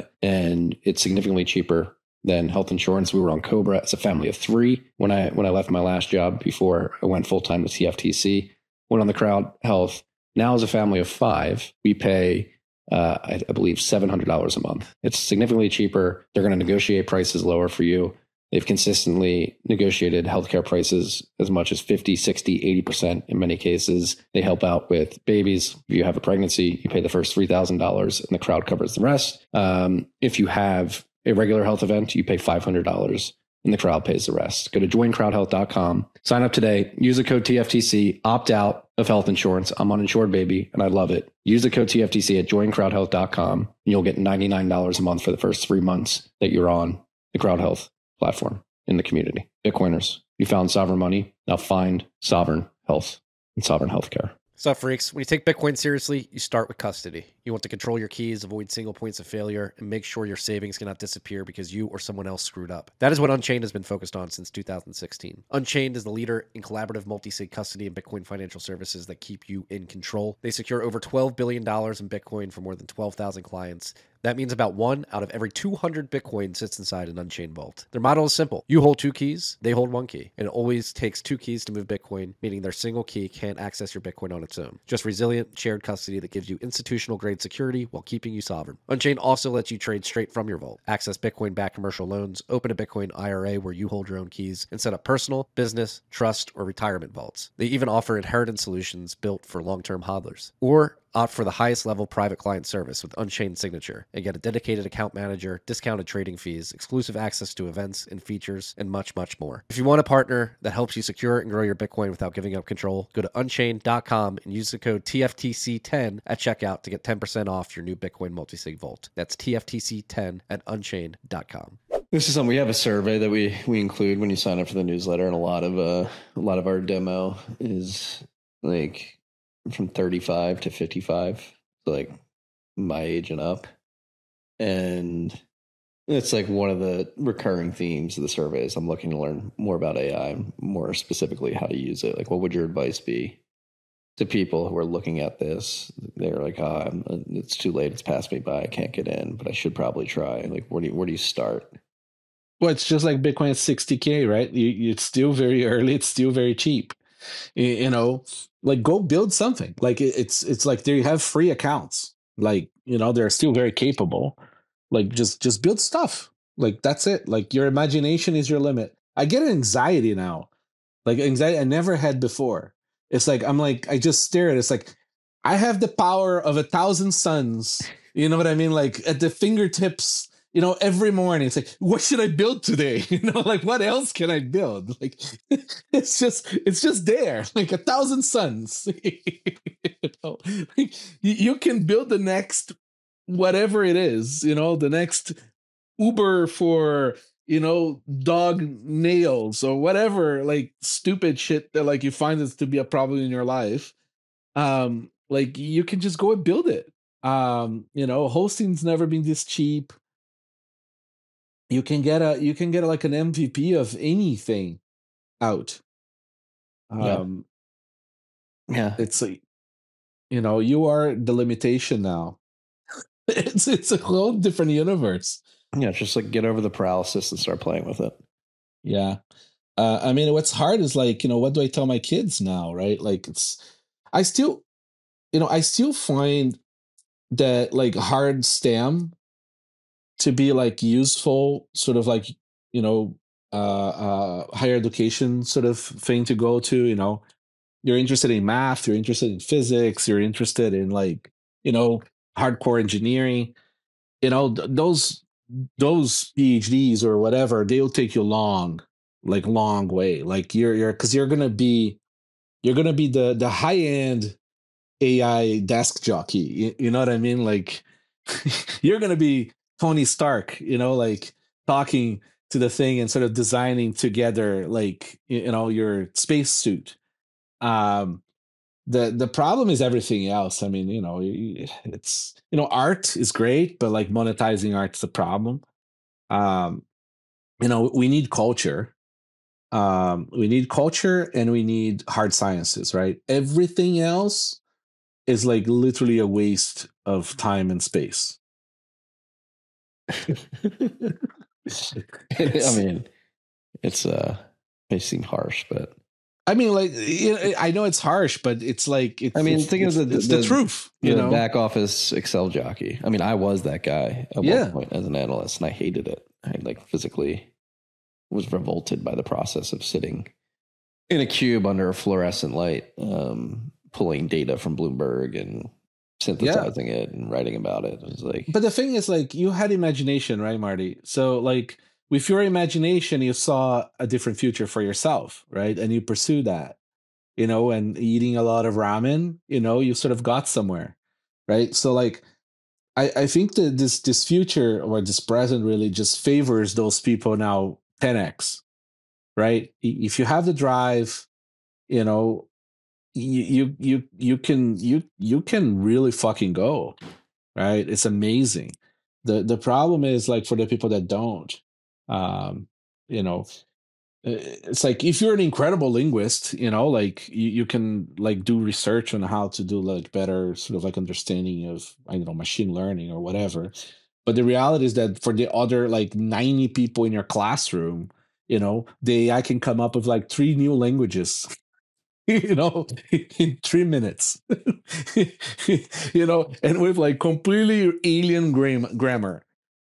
and it's significantly cheaper than health insurance. We were on Cobra as a family of 3 when I left my last job before I went full-time to TFTC. Went on the Crowd Health. Now as a family of 5, we pay I believe $700 a month. It's significantly cheaper. They're going to negotiate prices lower for you. They've consistently negotiated healthcare prices as much as 50, 60, 80% in many cases. They help out with babies. If you have a pregnancy, you pay the first $3,000 and the Crowd covers the rest. If you have a regular health event, you pay $500 and the Crowd pays the rest. Go to joincrowdhealth.com. Sign up today. Use the code TFTC. Opt out of health insurance. I'm uninsured, baby, and I love it. Use the code TFTC at joincrowdhealth.com, and you'll get $99 a month for the first 3 months that you're on the Crowd Health platform in the community. Bitcoiners, you found sovereign money. Now find sovereign health and sovereign healthcare. What's up, freaks? When you take Bitcoin seriously, you start with custody. You want to control your keys, avoid single points of failure, and make sure your savings cannot disappear because you or someone else screwed up. That is what Unchained has been focused on since 2016. Unchained is the leader in collaborative multi-sig custody and Bitcoin financial services that keep you in control. They secure over $12 billion in Bitcoin for more than 12,000 clients. That means about 1 out of every 200 Bitcoin sits inside an Unchained vault. Their model is simple. You hold 2 keys, they hold 1 key. And it always takes 2 keys to move Bitcoin, meaning their single key can't access your Bitcoin on its own. Just resilient, shared custody that gives you institutional-grade security while keeping you sovereign. Unchained also lets you trade straight from your vault, access Bitcoin-backed commercial loans, open a Bitcoin IRA where you hold your own keys, and set up personal, business, trust, or retirement vaults. They even offer inheritance solutions built for long-term hodlers. Or opt for the highest level private client service with Unchained Signature and get a dedicated account manager, discounted trading fees, exclusive access to events and features, and much, much more. If you want a partner that helps you secure and grow your Bitcoin without giving up control, go to unchained.com and use the code TFTC10 at checkout to get 10% off your new Bitcoin multisig vault. That's TFTC10 at unchained.com. This is something we have a survey that we include when you sign up for the newsletter, and a lot of our demo is like from 35 to 55, so like my age and up. And it's like one of the recurring themes of the surveys. I'm looking to learn more about AI, more specifically how to use it. Like, what would your advice be to people who are looking at this? They're like, it's too late, it's passed me by, I can't get in, but I should probably try. Like, where do you start? Well, it's just like Bitcoin at 60K, right? It's still very early, it's still very cheap. Like, go build something. Like, it's like they have free accounts. Like, they're still very capable. Like, just build stuff. Like, that's it. Like, your imagination is your limit. I get anxiety now. Like, anxiety I never had before. It's like, I just stare at it. It's like, I have the power of 1,000 suns. You know what I mean? Like, at the fingertips. Every morning it's like, what should I build today? Like, what else can I build? Like, it's just there, like 1,000 suns. Like, you can build the next, whatever it is, the next Uber for, dog nails or whatever, like stupid shit that like you find this to be a problem in your life. Like, you can just go and build it. Hosting's never been this cheap. you can get like an MVP of anything out. Yeah. It's like, you are the limitation now. It's a whole different universe. Yeah, just like get over the paralysis and start playing with it. Yeah. I mean, what's hard is like, what do I tell my kids now, right? Like I still find that like hard STEM to be like useful, sort of like, higher education sort of thing to go to, you're interested in math, you're interested in physics, you're interested in like, hardcore engineering, those PhDs or whatever, they'll take you long way. Like because you're gonna be the high end AI desk jockey. You know what I mean? Like you're gonna be Tony Stark. Like talking to the thing and sort of designing together, like your spacesuit. The problem is everything else. I mean, it's art is great, but like monetizing art is a problem. We need culture. We need culture and we need hard sciences, right? Everything else is like literally a waste of time and space. I mean, it may seem harsh, but I mean, like, I know it's harsh, but it's like, think of the truth, the back office Excel jockey. I mean, I was that guy at one point as an analyst, and I hated it. I like physically was revolted by the process of sitting in a cube under a fluorescent light, pulling data from Bloomberg and synthesizing it and writing about it. It was like, but the thing is, like, you had imagination, right, Marty? So, like, with your imagination, you saw a different future for yourself, right? And you pursued that, and eating a lot of ramen, you sort of got somewhere, right? So, like, I think that this future or this present really just favors those people now 10x, right? If you have the drive, you can really fucking go, right? It's amazing. The problem is like for the people that don't, it's like if you're an incredible linguist, like you can like do research on how to do like better sort of like understanding of, I don't know, machine learning or whatever. But the reality is that for the other like 90 people in your classroom, the AI can come up with like 3 new languages in 3 minutes, and with like completely alien grammar.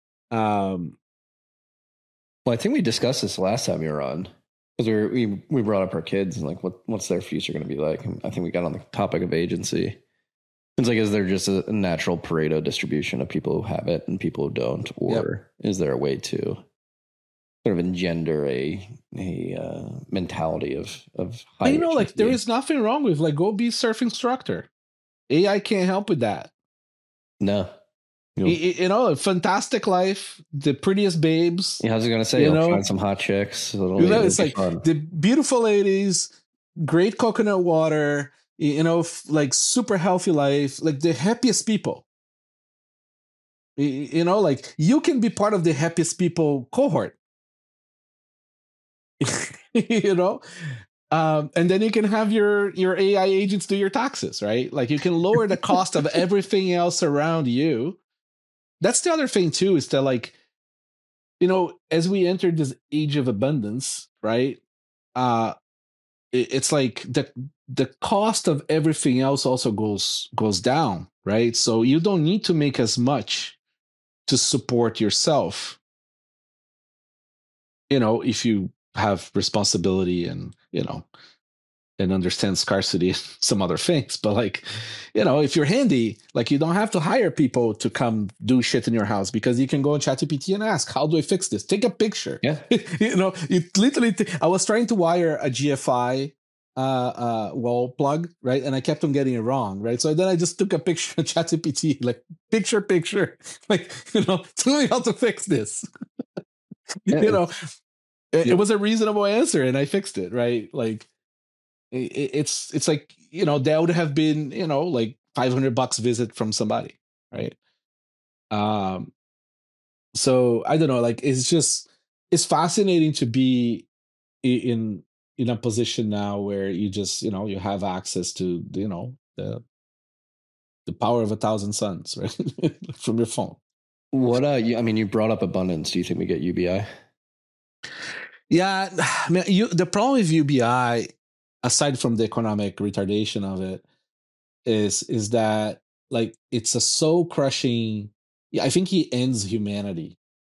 Well, I think we discussed this last time you were on, because we brought up our kids and like what's their future going to be like. And I think we got on the topic of agency. It's like, is there just a natural Pareto distribution of people who have it and people who don't, or is there a way to sort of engender a mentality of high like there is nothing wrong with like go be surf instructor. AI can't help with that. No. A fantastic life, the prettiest babes. Yeah, I was gonna say, find some hot chicks. It's like fun. The beautiful ladies, great coconut water, like super healthy life, like the happiest people. Like you can be part of the happiest people cohort. And then you can have your AI agents do your taxes, right? Like you can lower the cost of everything else around you. That's the other thing too, is that like, as we enter this age of abundance, right? It's like the cost of everything else also goes down, right? So you don't need to make as much to support yourself. If you have responsibility and and understand scarcity and some other things, but like if you're handy, like you don't have to hire people to come do shit in your house, because you can go on ChatGPT and ask, how do I fix this? Take a picture. You literally I was trying to wire a GFI wall plug, right, and I kept on getting it wrong, right? So then I just took a picture of ChatGPT, like picture like tell me how to fix this. It was a reasonable answer and I fixed it, right? Like it's like, that would have been, like $500 visit from somebody, right? So I don't know, like it's fascinating to be in a position now where you just, you have access to, the power of 1,000 suns, right? From your phone. What you brought up abundance. Do you think we get UBI? Yeah, man, the problem with UBI, aside from the economic retardation of it, is that like it's a soul crushing. Yeah, I think he ends humanity.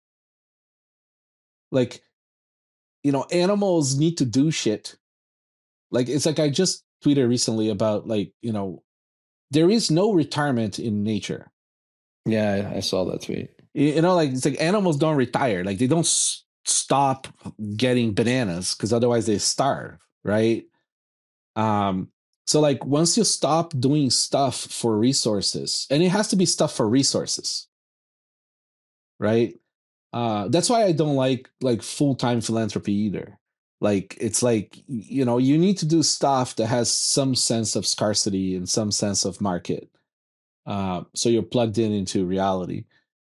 Like, animals need to do shit. Like, it's like I just tweeted recently about, like, there is no retirement in nature. Yeah, I saw that tweet. Like, it's like animals don't retire. Like, they don't stop getting bananas because otherwise they starve, right? So like once you stop doing stuff for resources, and it has to be stuff for resources, right? That's why I don't like full-time philanthropy either. Like, it's like, you need to do stuff that has some sense of scarcity and some sense of market. So you're plugged into reality.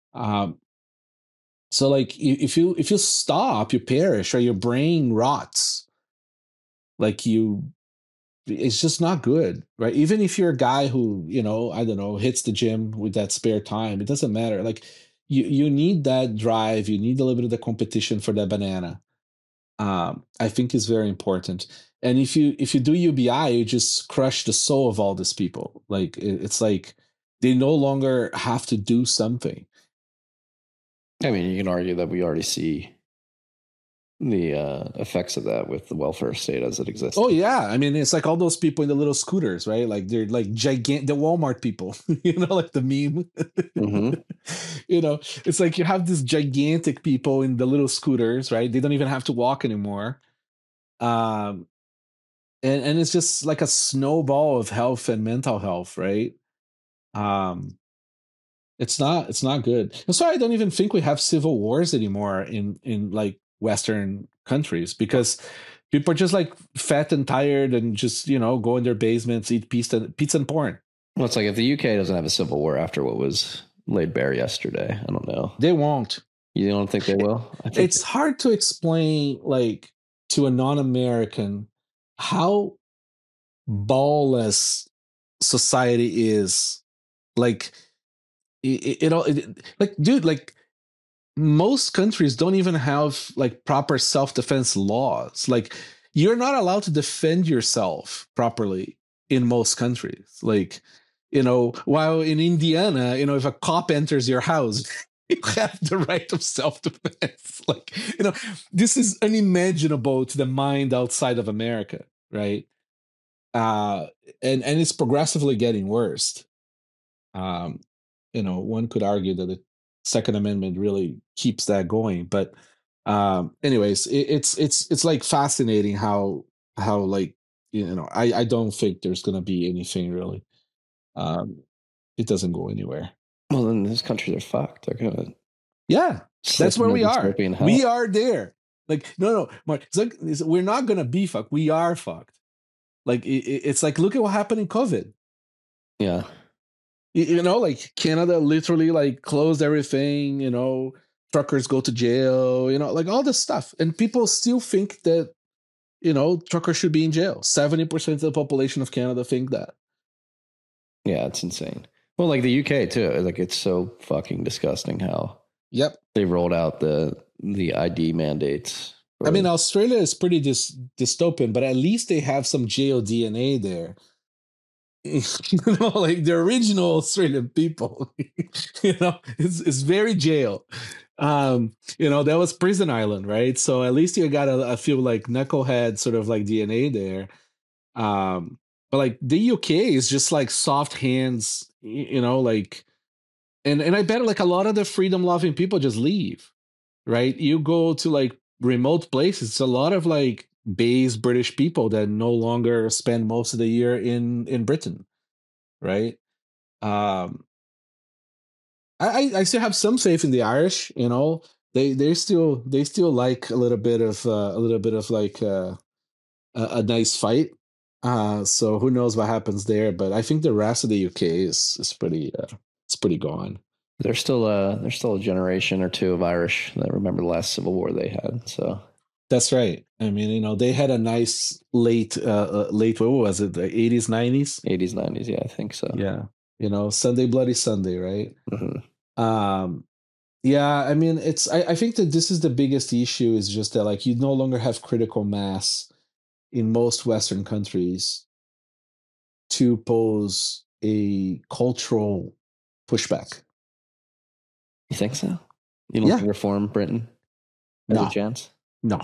So like if you stop, you perish or your brain rots. Like it's just not good, right? Even if you're a guy who, I don't know, hits the gym with that spare time, it doesn't matter. Like you need that drive, you need a little bit of the competition for that banana. I think is very important. And if you do UBI, you just crush the soul of all these people. Like it's like they no longer have to do something. I mean, you can argue that we already see the effects of that with the welfare state as it exists. Oh yeah, I mean, it's like all those people in the little scooters, right? Like they're like gigantic, the Walmart people, like the meme. Mm-hmm. It's like you have these gigantic people in the little scooters, right? They don't even have to walk anymore. And it's just like a snowball of health and mental health, right? It's not good. That's why I don't even think we have civil wars anymore in like Western countries, because people are just like fat and tired and just, go in their basements, eat pizza and porn. Well, it's like if the UK doesn't have a civil war after what was laid bare yesterday, I don't know. They won't. You don't think they will? It's hard to explain, like, to a non-American how ballless society is. Like, like, dude, like, most countries don't even have like proper self-defense laws. Like, you're not allowed to defend yourself properly in most countries. Like, while in Indiana, if a cop enters your house, you have the right of self-defense. Like, this is unimaginable to the mind outside of America, right? And it's progressively getting worse. One could argue that the Second Amendment really keeps that going, but anyways, it's like fascinating how like, I don't think there's gonna be anything really. It doesn't go anywhere. Well, then these countries are fucked. They're gonna. Yeah, that's where we are. Hell. We are there. Like, no, Mark, we're not gonna be fucked. We are fucked. Like, it's like, look at what happened in COVID. Yeah. Like Canada literally like closed everything, truckers go to jail, like all this stuff. And people still think that, truckers should be in jail. 70% of the population of Canada think that. Yeah, it's insane. Well, like the UK too. Like, it's so fucking disgusting how they rolled out the ID mandates. I mean, Australia is pretty dystopian, but at least they have some jail DNA there. Like the original Australian people, it's very jail. That was prison island, right? So at least you got a few like knucklehead sort of like DNA there. But like the UK is just like soft hands, like, and I bet like a lot of the freedom loving people just leave, right? You go to like remote places, it's a lot of like based British people that no longer spend most of the year in Britain, right? I still have some faith in the Irish. They still like a little bit of like a nice fight. So who knows what happens there? But I think the rest of the UK is pretty it's pretty gone. There's still a generation or two of Irish that remember the last Civil War they had. So That's right. I mean, they had a nice late, what was it, the 80s, 90s? 80s, 90s, yeah, I think so. Yeah. Sunday Bloody Sunday, right? Mm-hmm. Yeah, I mean, I think that this is the biggest issue, is just that, like, you no longer have critical mass in most Western countries to pose a cultural pushback. You think so? You don't think Reform Britain has a chance? No.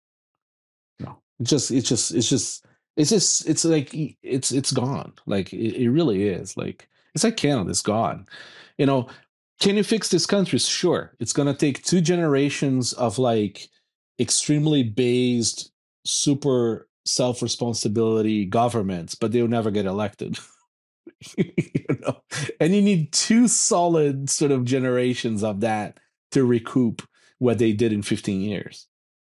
It's like it's gone. Like it really is. Like it's like Canada, it's gone. Can you fix this country? Sure. It's gonna take 2 generations of like extremely based, super self-responsibility governments, but they'll never get elected. And you need 2 solid sort of generations of that to recoup what they did in 15 years.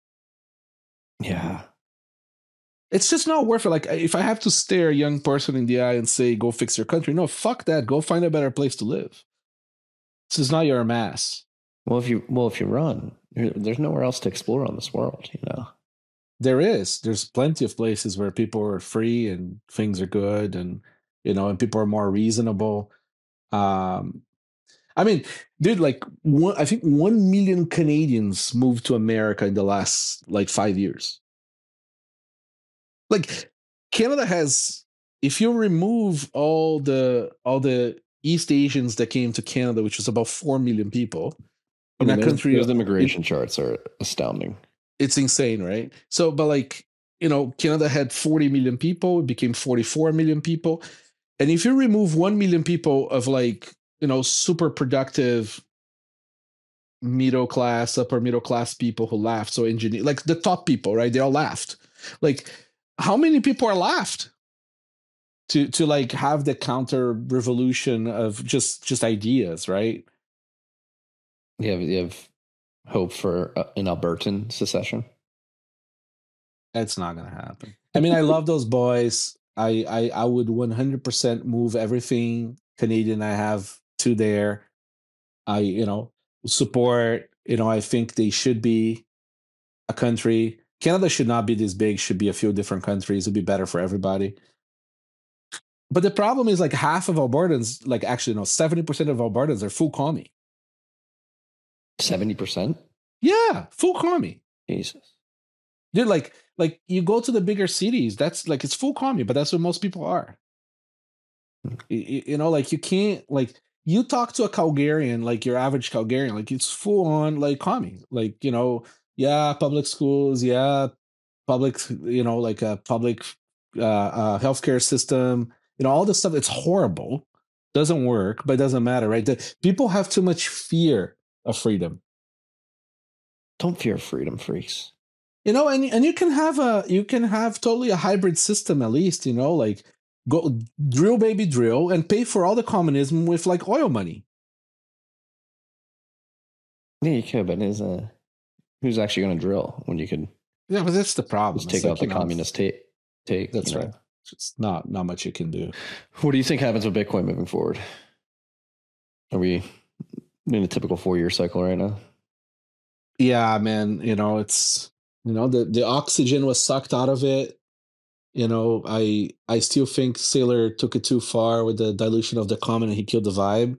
Yeah. It's just not worth it. Like, if I have to stare a young person in the eye and say, go fix your country, no, fuck that. Go find a better place to live. This is not your mass. Well, if you run, there's nowhere else to explore on this world, There's plenty of places where people are free and things are good, and and people are more reasonable. I mean, dude, like I think 1 million Canadians moved to America in the last like 5 years. Like Canada has, if you remove all the East Asians that came to Canada, which was about 4 million people, in that country, those immigration charts are astounding. It's insane, right? So, but like, Canada had 40 million people, it became 44 million people. And if you remove 1 million people of like, super productive upper middle class people who left, so engineer, like the top people, right? They all left. Like, how many people are left to like have the counter revolution of just ideas, right? You have hope for an Albertan secession? That's not gonna happen. I mean, I love those boys. I would 100% move everything Canadian I have to there. I support. I think they should be a country. Canada should not be this big. Should be a few different countries. It'd be better for everybody. But the problem is, like, half of Albertans, like, actually, no, 70% of Albertans are full commie. 70%? Yeah, full commie. Jesus. Dude, like you go to the bigger cities, that's like, it's full commie, but that's what most people are. Like, you can't, like, you talk to a Calgarian, like your average Calgarian, like, it's full on like commie. Like, yeah, public schools, yeah, public, like a public healthcare system, all this stuff. It's horrible, doesn't work, but it doesn't matter, right? People have too much fear of freedom. Don't fear freedom, freaks. And you can have totally a hybrid system, at least, like, go drill, baby, drill, and pay for all the communism with like oil money. Yeah, you could, but who's actually going to drill when you could? Yeah, but that's the problem. Just take out the communist take. That's right. It's not much you can do. What do you think happens with Bitcoin moving forward? Are we in a typical 4-year cycle right now? Yeah, man. It's the oxygen was sucked out of it. I still think Saylor took it too far with the dilution of the common, and he killed the vibe.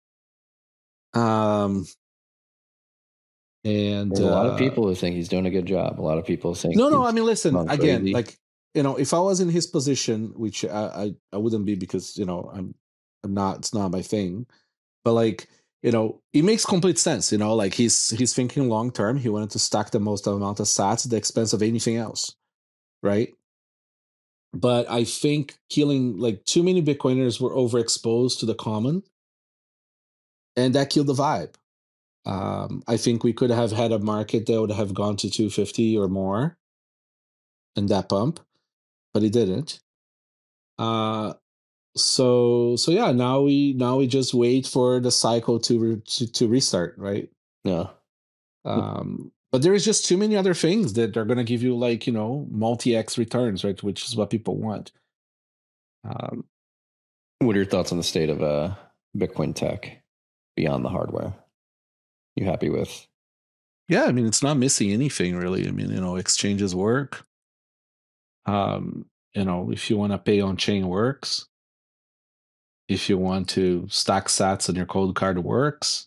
And there's a lot of people who think he's doing a good job. A lot of people think no. I mean, listen, again, like, if I was in his position, which I wouldn't be, because I'm not. It's not my thing. But like, it makes complete sense. Like, he's thinking long term. He wanted to stack the most amount of sats at the expense of anything else, right? But I think killing, like, too many Bitcoiners were overexposed to the common, and that killed the vibe. I think we could have had a market that would have gone to 250 or more in that pump, but it didn't. So yeah, now we just wait for the cycle to restart, right? Yeah. But there is just too many other things that are going to give you, like, multi-X returns, right? Which is what people want. What are your thoughts on the state of Bitcoin tech? beyond the hardware you happy with? Yeah, I mean, it's not missing anything really. I mean, exchanges work. If you want to pay on chain, works. If you want to stack sats on your cold card, works.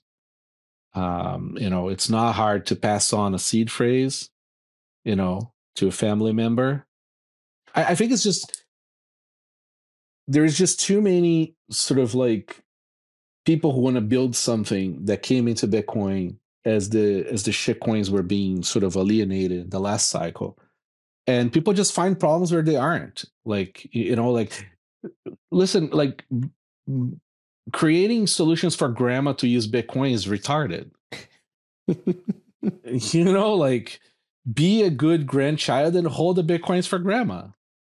It's not hard to pass on a seed phrase, to a family member. I think it's just, there's just too many sort of like people who want to build something that came into Bitcoin as the shitcoins were being sort of alienated in the last cycle. And people just find problems where they aren't. Like, listen, like creating solutions for grandma to use Bitcoin is retarded. Like be a good grandchild and hold the Bitcoins for grandma.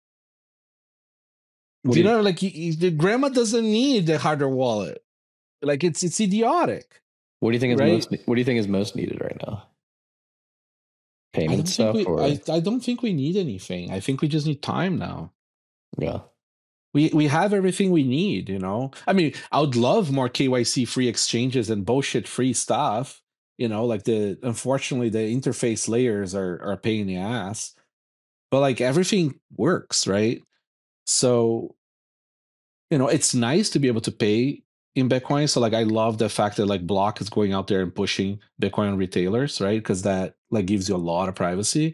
The grandma doesn't need the hardware wallet. Like it's idiotic. What do you think is most needed right now? Payment stuff? I don't think we need anything. I think we just need time now. Yeah. We have everything we need, I mean, I would love more KYC free exchanges and bullshit free stuff. Unfortunately the interface layers are a pain in the ass. But like everything works, right? So, it's nice to be able to pay in Bitcoin. So like I love the fact that like Block is going out there and pushing Bitcoin on retailers, right? Because that like gives you a lot of privacy.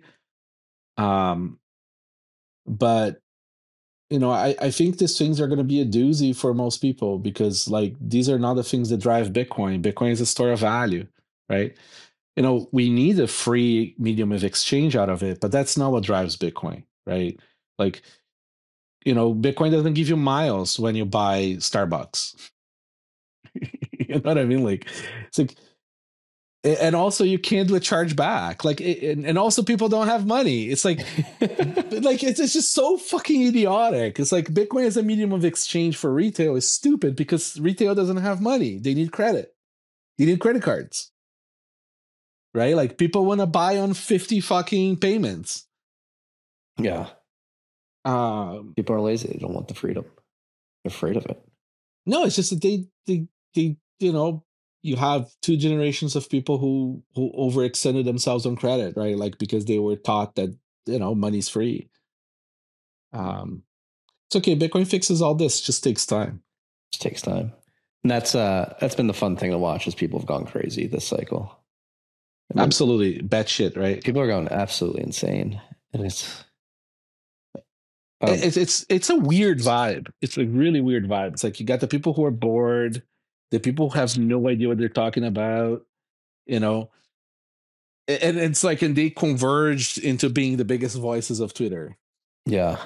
But I think these things are going to be a doozy for most people because like these are not the things that drive Bitcoin. Bitcoin is a store of value, right? We need a free medium of exchange out of it, but that's not what drives Bitcoin, right? Like, Bitcoin doesn't give you miles when you buy Starbucks. You know what I mean? Like, it's like, and also you can't do a charge back. Like, and also people don't have money. It's like, it's just so fucking idiotic. It's like Bitcoin as a medium of exchange for retail is stupid because retail doesn't have money. They need credit. They need credit cards. Right? Like people want to buy on 50 fucking payments. Yeah. People are lazy. They don't want the freedom. They're afraid of it. No, it's just that they you have two generations of people who overextended themselves on credit, right? Like because they were taught that money's free. It's okay. Bitcoin fixes all this. It just takes time. It takes time, and that's been the fun thing to watch. Is people have gone crazy this cycle. I mean, absolutely batshit, right? People are going absolutely insane, and it's a weird vibe. It's a really weird vibe. It's like you got the people who are bored, the people who have no idea what they're talking about, and it's like, and they converged into being the biggest voices of Twitter. Yeah.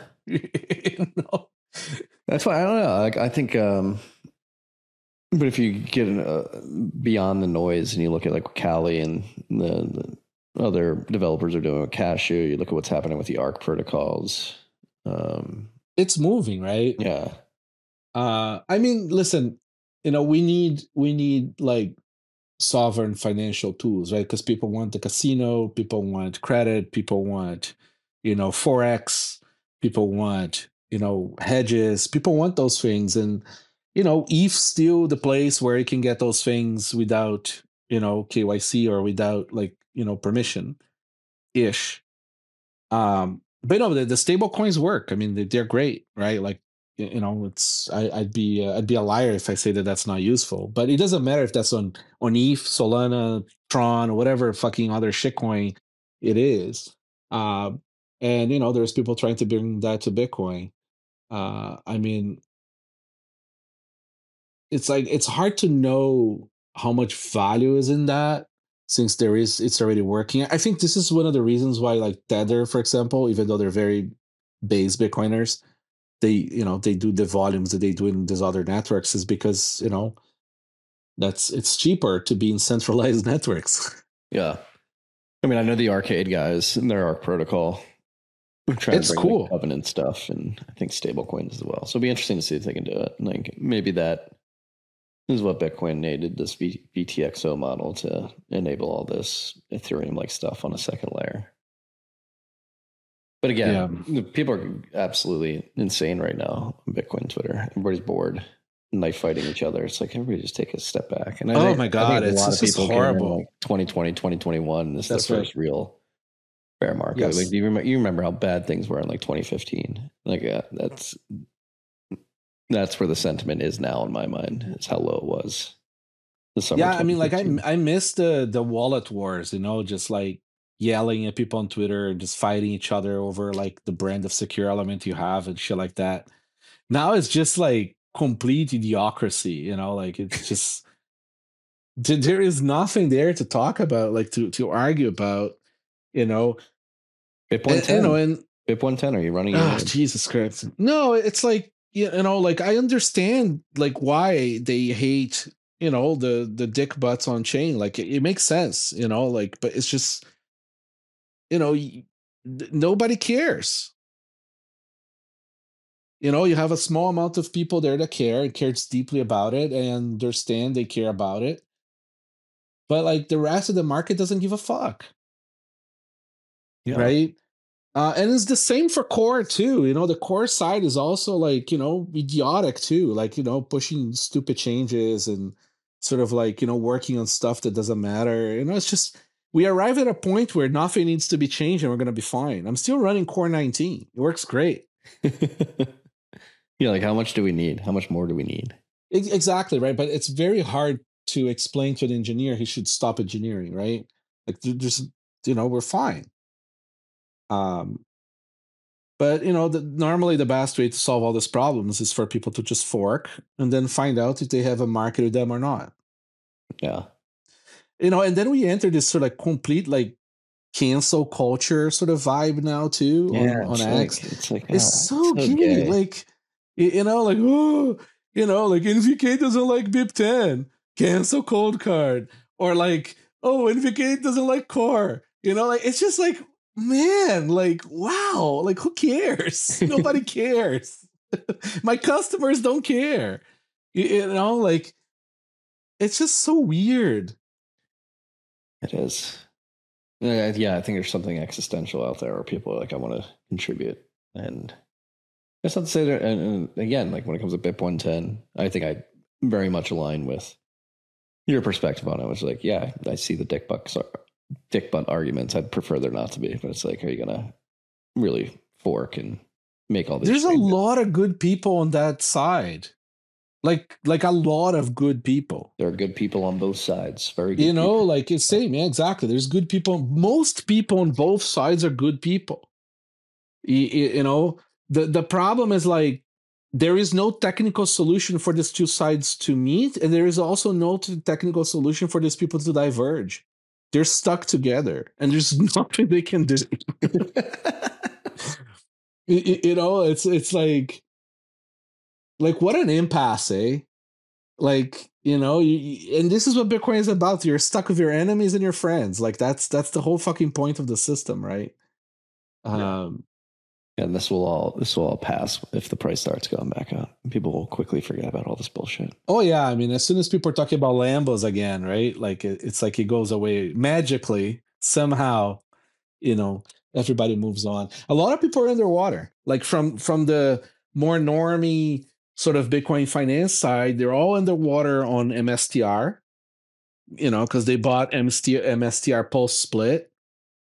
That's why I don't know. Like I think, but if you get beyond the noise and you look at like Kali and the other developers are doing with Cashew, you look at what's happening with the ARC protocols. It's moving, right? Yeah. I mean, listen, we need like sovereign financial tools, right? Because people want the casino, people want credit, people want, Forex, people want, hedges, people want those things. And, ETH's still the place where you can get those things without, KYC or without like, permission ish. But the stable coins work. I mean, they're great, right? Like, I'd be a liar if I say that that's not useful. But it doesn't matter if that's on ETH, Solana, Tron, or whatever fucking other shitcoin it is. And there's people trying to bring that to Bitcoin. I mean, it's like it's hard to know how much value is in that since it's already working. I think this is one of the reasons why like Tether, for example, even though they're very base Bitcoiners, they do the volumes that they do in these other networks is because it's cheaper to be in centralized networks. Yeah, I mean, I know the Arcade guys and their Arc protocol. It's cool, like Covenant stuff, and I think stable coins as well. So it'll be interesting to see if they can do it. Like maybe that is what Bitcoin needed, this VTXO model to enable all this Ethereum like stuff on a second layer. But again, people are absolutely insane right now on Bitcoin Twitter. Everybody's bored. knife fighting each other. It's like everybody just take a step back. And Oh my God, I think it's just horrible. Like 2020, 2021. This is That's the right. first real bear market. Yes. Like, you remember how bad things were in like 2015. Like, that's where the sentiment is now in my mind. It's how low it was. The summer Yeah, I mean, like 2015. I miss the wallet wars, just like yelling at people on Twitter and just fighting each other over like the brand of secure element you have and shit like that. Now it's just like complete idiocracy, like it's just there is nothing there to talk about, like to argue about, BIP 110. and BIP 110, are you running? Jesus Christ. No, it's like, like I understand like why they hate, the dick butts on chain. Like it makes sense, like, but it's just, nobody cares. You have a small amount of people there that care and cares deeply about it and understand they care about it. But like the rest of the market doesn't give a fuck. Yeah. Right? And it's the same for core too. The core side is also like, idiotic too. Like, pushing stupid changes and sort of like, working on stuff that doesn't matter. It's just, we arrive at a point where nothing needs to be changed and we're going to be fine. I'm still running core 19. It works great. Yeah. Like how much do we need? How much more do we need? Exactly. Right. But it's very hard to explain to an engineer he should stop engineering, right? Like just, we're fine. But normally the best way to solve all these problems is for people to just fork and then find out if they have a market with them or not. Yeah. And then we enter this sort of complete like cancel culture sort of vibe now too on X. It's so gay. Gay. Like, like, oh, like NVK doesn't like BIP10, cancel cold card. Or like, oh, NVK doesn't like core. Like it's just like, man, like, wow, like who cares? Nobody cares. My customers don't care. Like it's just so weird. It is. Yeah, I think there's something existential out there where people are like, I want to contribute. And that's not to say that, and again, like when it comes to BIP 110, I think I very much align with your perspective on it, which is like, yeah, I see the dick butt arguments. I'd prefer there not to be, but it's like, are you gonna really fork and make all these There's changes? a lot of good people on that side, like a lot of good people. There are good people on both sides. Very good people. Like it's same. Yeah, exactly. There's good people. Most people on both sides are good people. The problem is like there is no technical solution for these two sides to meet, and there is also no technical solution for these people to diverge. They're stuck together, and there's nothing they can do. It's like what an impasse, eh? Like, and this is what Bitcoin is about. You're stuck with your enemies and your friends. Like that's the whole fucking point of the system, right? And this will all pass if the price starts going back up. People will quickly forget about all this bullshit. Oh yeah, I mean, as soon as people are talking about Lambos again, right? Like it's like it goes away magically somehow. Everybody moves on. A lot of people are underwater. Like from the more normie sort of Bitcoin finance side, they're all underwater on MSTR. Because they bought MSTR post split.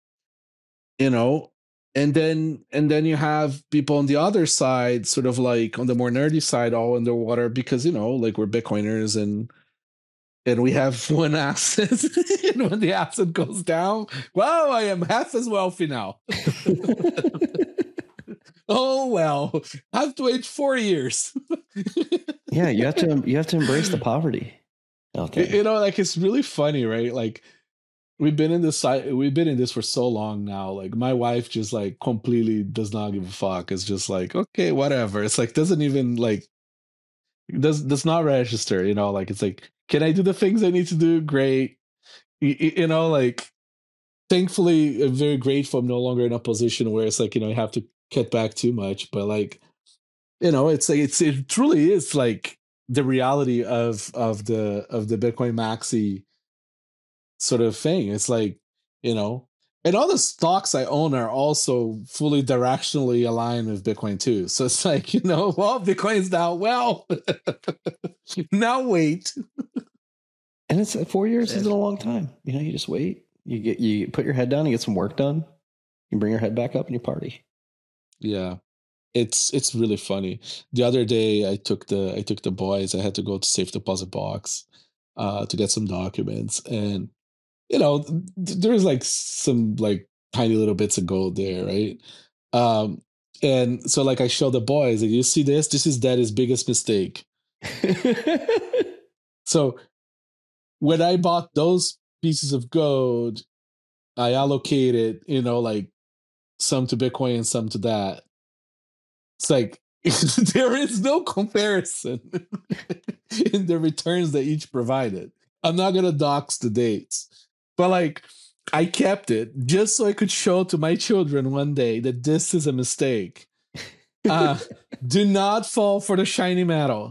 And then you have people on the other side, sort of like on the more nerdy side, all underwater because like we're Bitcoiners and we have one asset. And when the asset goes down, wow, I am half as wealthy now. Oh well, I have to wait 4 years. Yeah, you have to embrace the poverty out there. Like it's really funny, right? Like we've been in this for so long now. Like my wife just like completely does not give a fuck. It's just like, okay, whatever. It's like doesn't even like does not register, like it's like, can I do the things I need to do? Great. Like thankfully I'm very grateful I'm no longer in a position where it's like, I have to cut back too much. But like, it's like it truly is like the reality of the Bitcoin Maxi sort of thing. It's like, and all the stocks I own are also fully directionally aligned with Bitcoin too. So it's like, well, Bitcoin's down. Well, Now wait. And it's 4 years isn't a long time. You know, you just wait. You put your head down, you get some work done. You bring your head back up and you party. Yeah. It's really funny. The other day I took the boys. I had to go to safe deposit box to get some documents, and there's like some like tiny little bits of gold there, right? And so like I show the boys, like, you see this? This is Daddy's biggest mistake. So when I bought those pieces of gold, I allocated, like some to Bitcoin and some to that. It's like there is no comparison in the returns that each provided. I'm not gonna dox the dates, but like I kept it just so I could show to my children one day that this is a mistake. Do not fall for the shiny metal.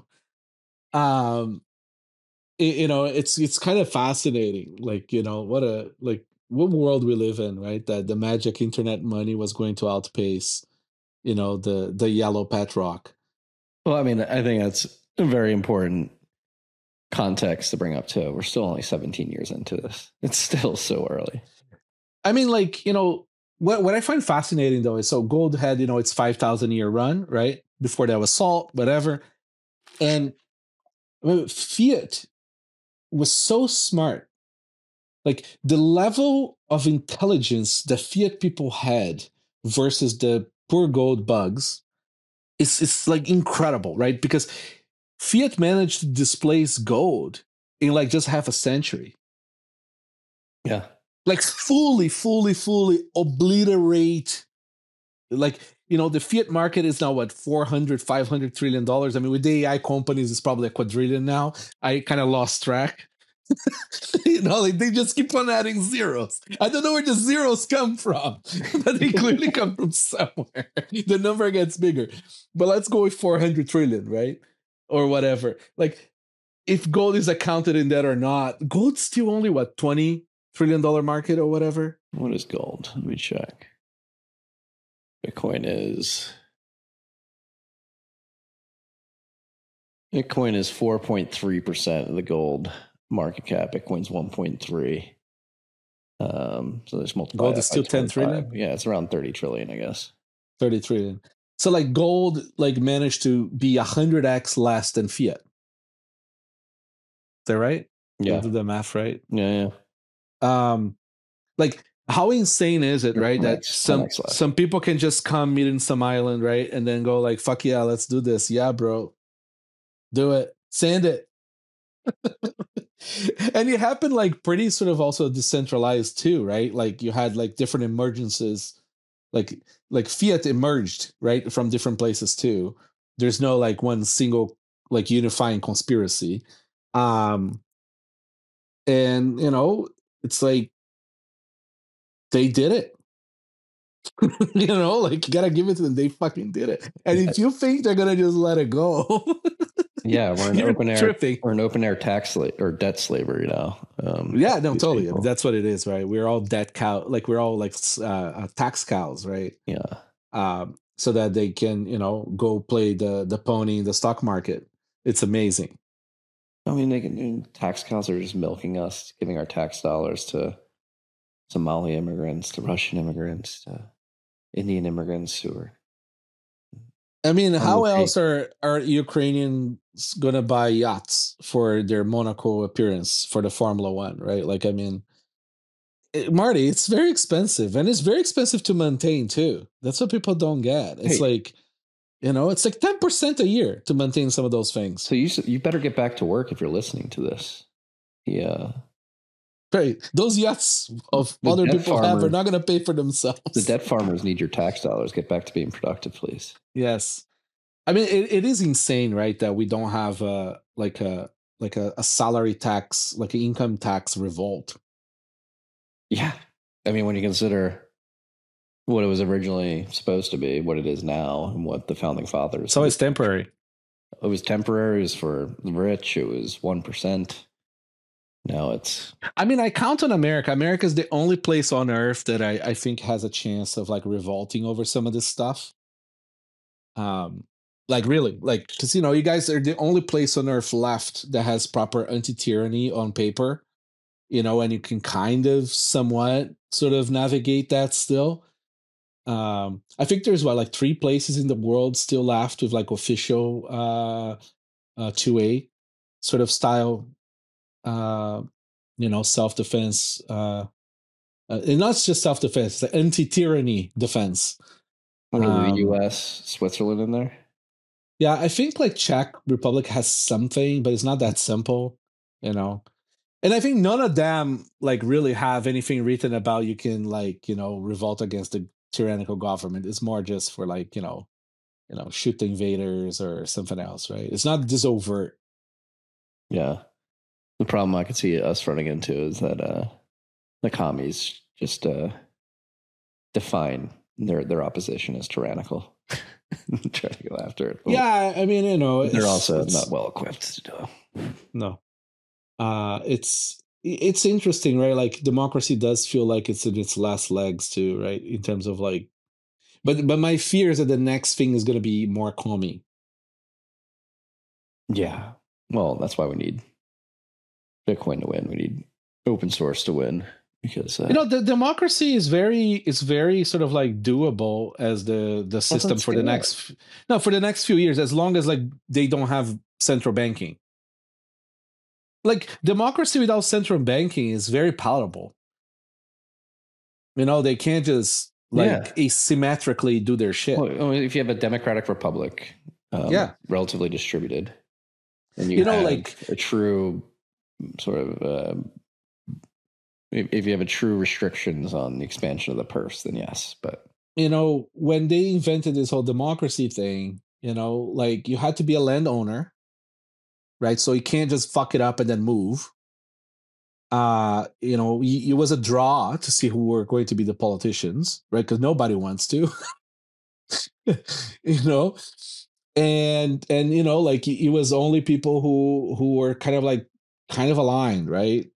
It's kind of fascinating. Like, what world we live in, right? That the magic internet money was going to outpace, the yellow pet rock. Well, I mean, I think that's a very important context to bring up too. We're still only 17 years into this. It's still so early. I mean, like, what I find fascinating though is, so gold had, its 5,000 year run, right? Before that was salt, whatever. And fiat was so smart. Like the level of intelligence that fiat people had versus the poor gold bugs, it's like incredible, right? Because fiat managed to displace gold in like just half a century. Yeah. Like fully obliterate. Like, the fiat market is now what, 400, 500 trillion dollars. I mean, with the AI companies, it's probably a quadrillion now. I kind of lost track. Like they just keep on adding zeros. I don't know where the zeros come from, but they clearly come from somewhere. The number gets bigger. But let's go with 400 trillion, right? Or whatever. Like, if gold is accounted in that or not, gold's still only what, $20 trillion market or whatever? What is gold? Let me check. Bitcoin is 4.3% of the gold market cap. Bitcoin's 1.3. So there's multiple. Gold is still 10 trillion? Yeah, it's around 30 trillion, I guess. 30 trillion. So like gold like managed to be 100x less than fiat. Is that right? Yeah. Did I do the math right? Yeah. Like, how insane is it, right? That some people can just come meet in some island, right? And then go like, fuck yeah, let's do this. Yeah, bro. Do it. Send it. And it happened like pretty sort of also decentralized too, right? Like you had like different emergences, like fiat emerged, right? From different places too. There's no like one single like unifying conspiracy. And it's like, they did it. Like you gotta give it to them. They fucking did it. And if you think they're gonna just let it go, yeah, we're an open air. Tripping. We're an open air tax or debt slavery now. Yeah, no, totally. People. That's what it is, right? We're all debt cow. Like we're all like tax cows, right? Yeah. So that they can, go play the pony in the stock market. It's amazing. I mean, tax cows are just milking us, giving our tax dollars to Somali immigrants, to Russian immigrants, to Indian immigrants who are. I mean, how else are Ukrainians gonna buy yachts for their Monaco appearance for the Formula One, right? Like, I mean, Marty, it's very expensive, and it's very expensive to maintain too. That's what people don't get. It's like, it's like 10% a year to maintain some of those things. So you better get back to work if you're listening to this. Yeah. Right. Those yachts of other people are not going to pay for themselves. The debt farmers need your tax dollars. Get back to being productive, please. Yes. I mean, it is insane, right? That we don't have a salary tax, like an income tax revolt. Yeah. I mean, when you consider what it was originally supposed to be, what it is now, and what the founding fathers. So it's temporary. It was temporary. It was for the rich. It was 1%. Now it's. I mean, I count on America. America is the only place on earth that I think has a chance of like revolting over some of this stuff. Like really, like because you guys are the only place on earth left that has proper anti-tyranny on paper. And you can kind of somewhat sort of navigate that still. I think there's like 3 places in the world still left with like official 2A sort of style, self-defense, and not just self-defense, the anti-tyranny defense. What are the U.S., Switzerland in there? Yeah, I think like Czech Republic has something, but it's not that simple, And I think none of them like really have anything written about you can like, revolt against the tyrannical government. It's more just for like, shoot the invaders or something else, right? It's not this overt. Yeah. The problem I could see us running into is that the commies just define their opposition as tyrannical. Try to go after it. Yeah, I mean, they're also not well equipped to do it. No. It's interesting, right? Like democracy does feel like it's in its last legs too, right? In terms of like, but my fear is that the next thing is going to be more commie. Yeah, well, that's why we need Bitcoin to win. We need open source to win because the democracy is very sort of like doable as the system for the next few years, as long as like they don't have central banking. Like democracy without central banking is very palatable. They can't just asymmetrically do their shit. Well, if you have a democratic republic, relatively distributed, and you have like a true sort of, if you have a true restrictions on the expansion of the purse, then yes. But when they invented this whole democracy thing, like you had to be a landowner. Right, so you can't just fuck it up and then move. It was a draw to see who were going to be the politicians, right? Because nobody wants to, and like it was only people who were kind of aligned, right?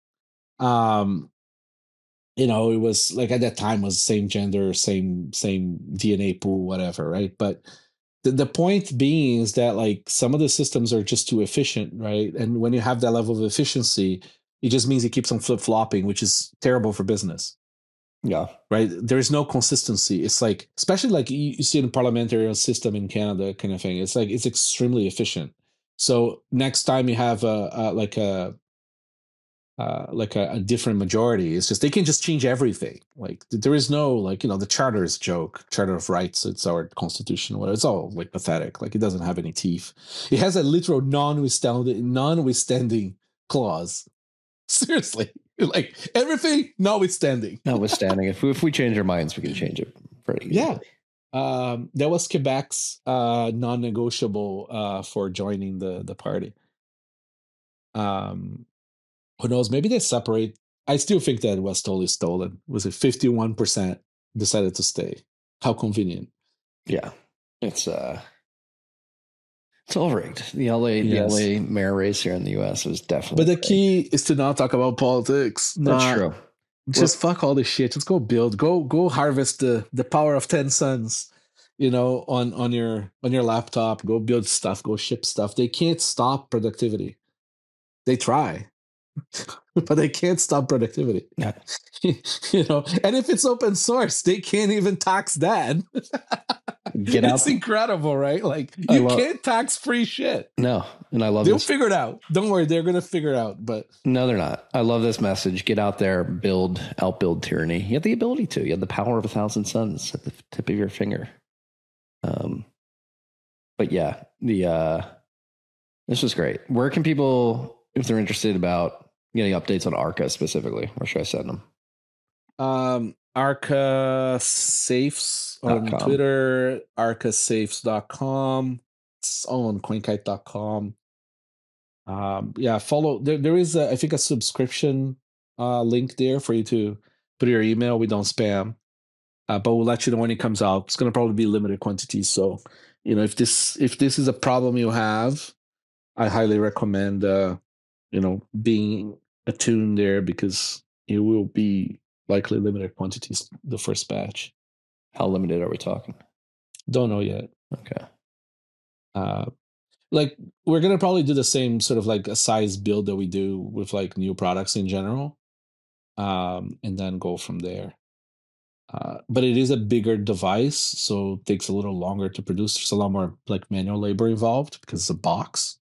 It was like at that time was same gender, same DNA pool, whatever, right? But the point being is that like some of the systems are just too efficient, right? And when you have that level of efficiency, it just means it keeps on flip-flopping, which is terrible for business. Yeah. Right. There is no consistency. It's like, especially like you see in the parliamentary system in Canada kind of thing. It's like, it's extremely efficient. So next time you have a different majority, it's just they can just change everything. Like there is no like the charter is a joke, Charter of Rights, it's our constitution, whatever. It's all like pathetic. Like it doesn't have any teeth. It has a literal notwithstanding clause. Seriously, like everything notwithstanding. If we change our minds, we can change it pretty easily. Yeah. That was Quebec's non-negotiable for joining the party. Who knows? Maybe they separate. I still think that was totally stolen. Was it 51% decided to stay? How convenient. Yeah, it's all rigged. The LA mayor race here in the US was definitely. But the key is to not talk about politics. That's true. Just fuck all this shit. Just go build. Go harvest the power of 10 suns. On your laptop. Go build stuff. Go ship stuff. They can't stop productivity. They try. But they can't stop productivity. Yeah. And if it's open source, they can't even tax that. It's incredible, right? Like you can't tax free shit. No, and I love they'll figure it out. Don't worry, they're gonna figure it out. But no, they're not. I love this message. Get out there, outbuild tyranny. You have the ability to. You have the power of 1,000 suns at the tip of your finger. But yeah, this was great. Where can people, if they're interested about getting updates on Arca specifically, where should I send them? Arca Safes on Twitter, arcasafes.com. It's all on coinkite.com. Follow. There is, I think, a subscription link there for you to put your email. We don't spam, but we'll let you know when it comes out. It's going to probably be limited quantities. So, if this is a problem you have, I highly recommend, being attuned there because it will be likely limited quantities the first batch. How limited are we talking? Don't know yet. Okay. Like we're gonna probably do the same sort of like a size build that we do with like new products in general, and then go from there. But it is a bigger device, so it takes a little longer to produce. There's a lot more like manual labor involved because it's a box.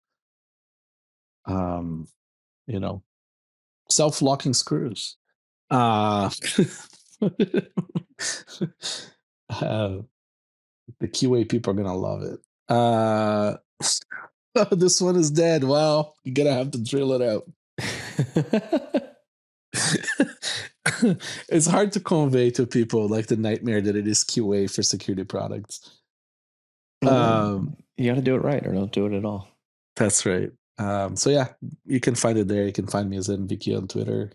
Um, you know, self-locking screws. Uh, uh, the QA people are gonna love it. This one is dead. Well, you're gonna have to drill it out. It's hard to convey to people like the nightmare that it is QA for security products. You got to do it right or don't do it at all. That's right. So yeah, you can find it there. You can find me as NVQ on Twitter.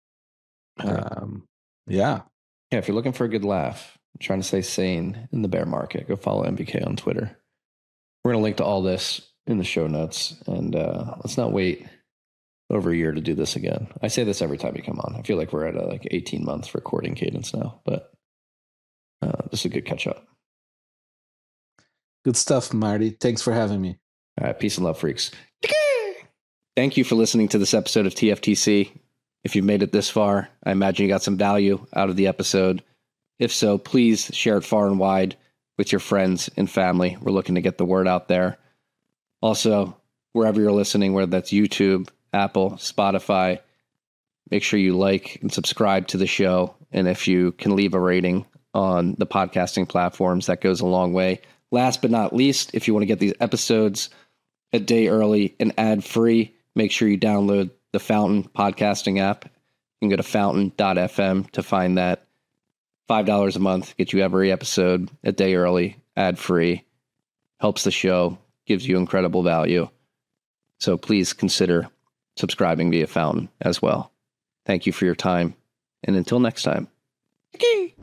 Yeah. If you're looking for a good laugh, trying to stay sane in the bear market, go follow MBK on Twitter. We're going to link to all this in the show notes, and let's not wait over a year to do this again. I say this every time you come on. I feel like we're at like 18 months recording cadence now, but this is a good catch up. Good stuff, Marty. Thanks for having me. All right, peace and love, freaks. Thank you for listening to this episode of TFTC. If you've made it this far, I imagine you got some value out of the episode. If so, please share it far and wide with your friends and family. We're looking to get the word out there. Also, wherever you're listening, whether that's YouTube, Apple, Spotify, make sure you like and subscribe to the show. And if you can leave a rating on the podcasting platforms, that goes a long way. Last but not least, if you want to get these episodes a day early and ad-free, make sure you download the Fountain podcasting app. You can go to fountain.fm to find that. $5 a month, get you every episode a day early, ad-free. Helps the show, gives you incredible value. So please consider subscribing via Fountain as well. Thank you for your time. And until next time. Okay.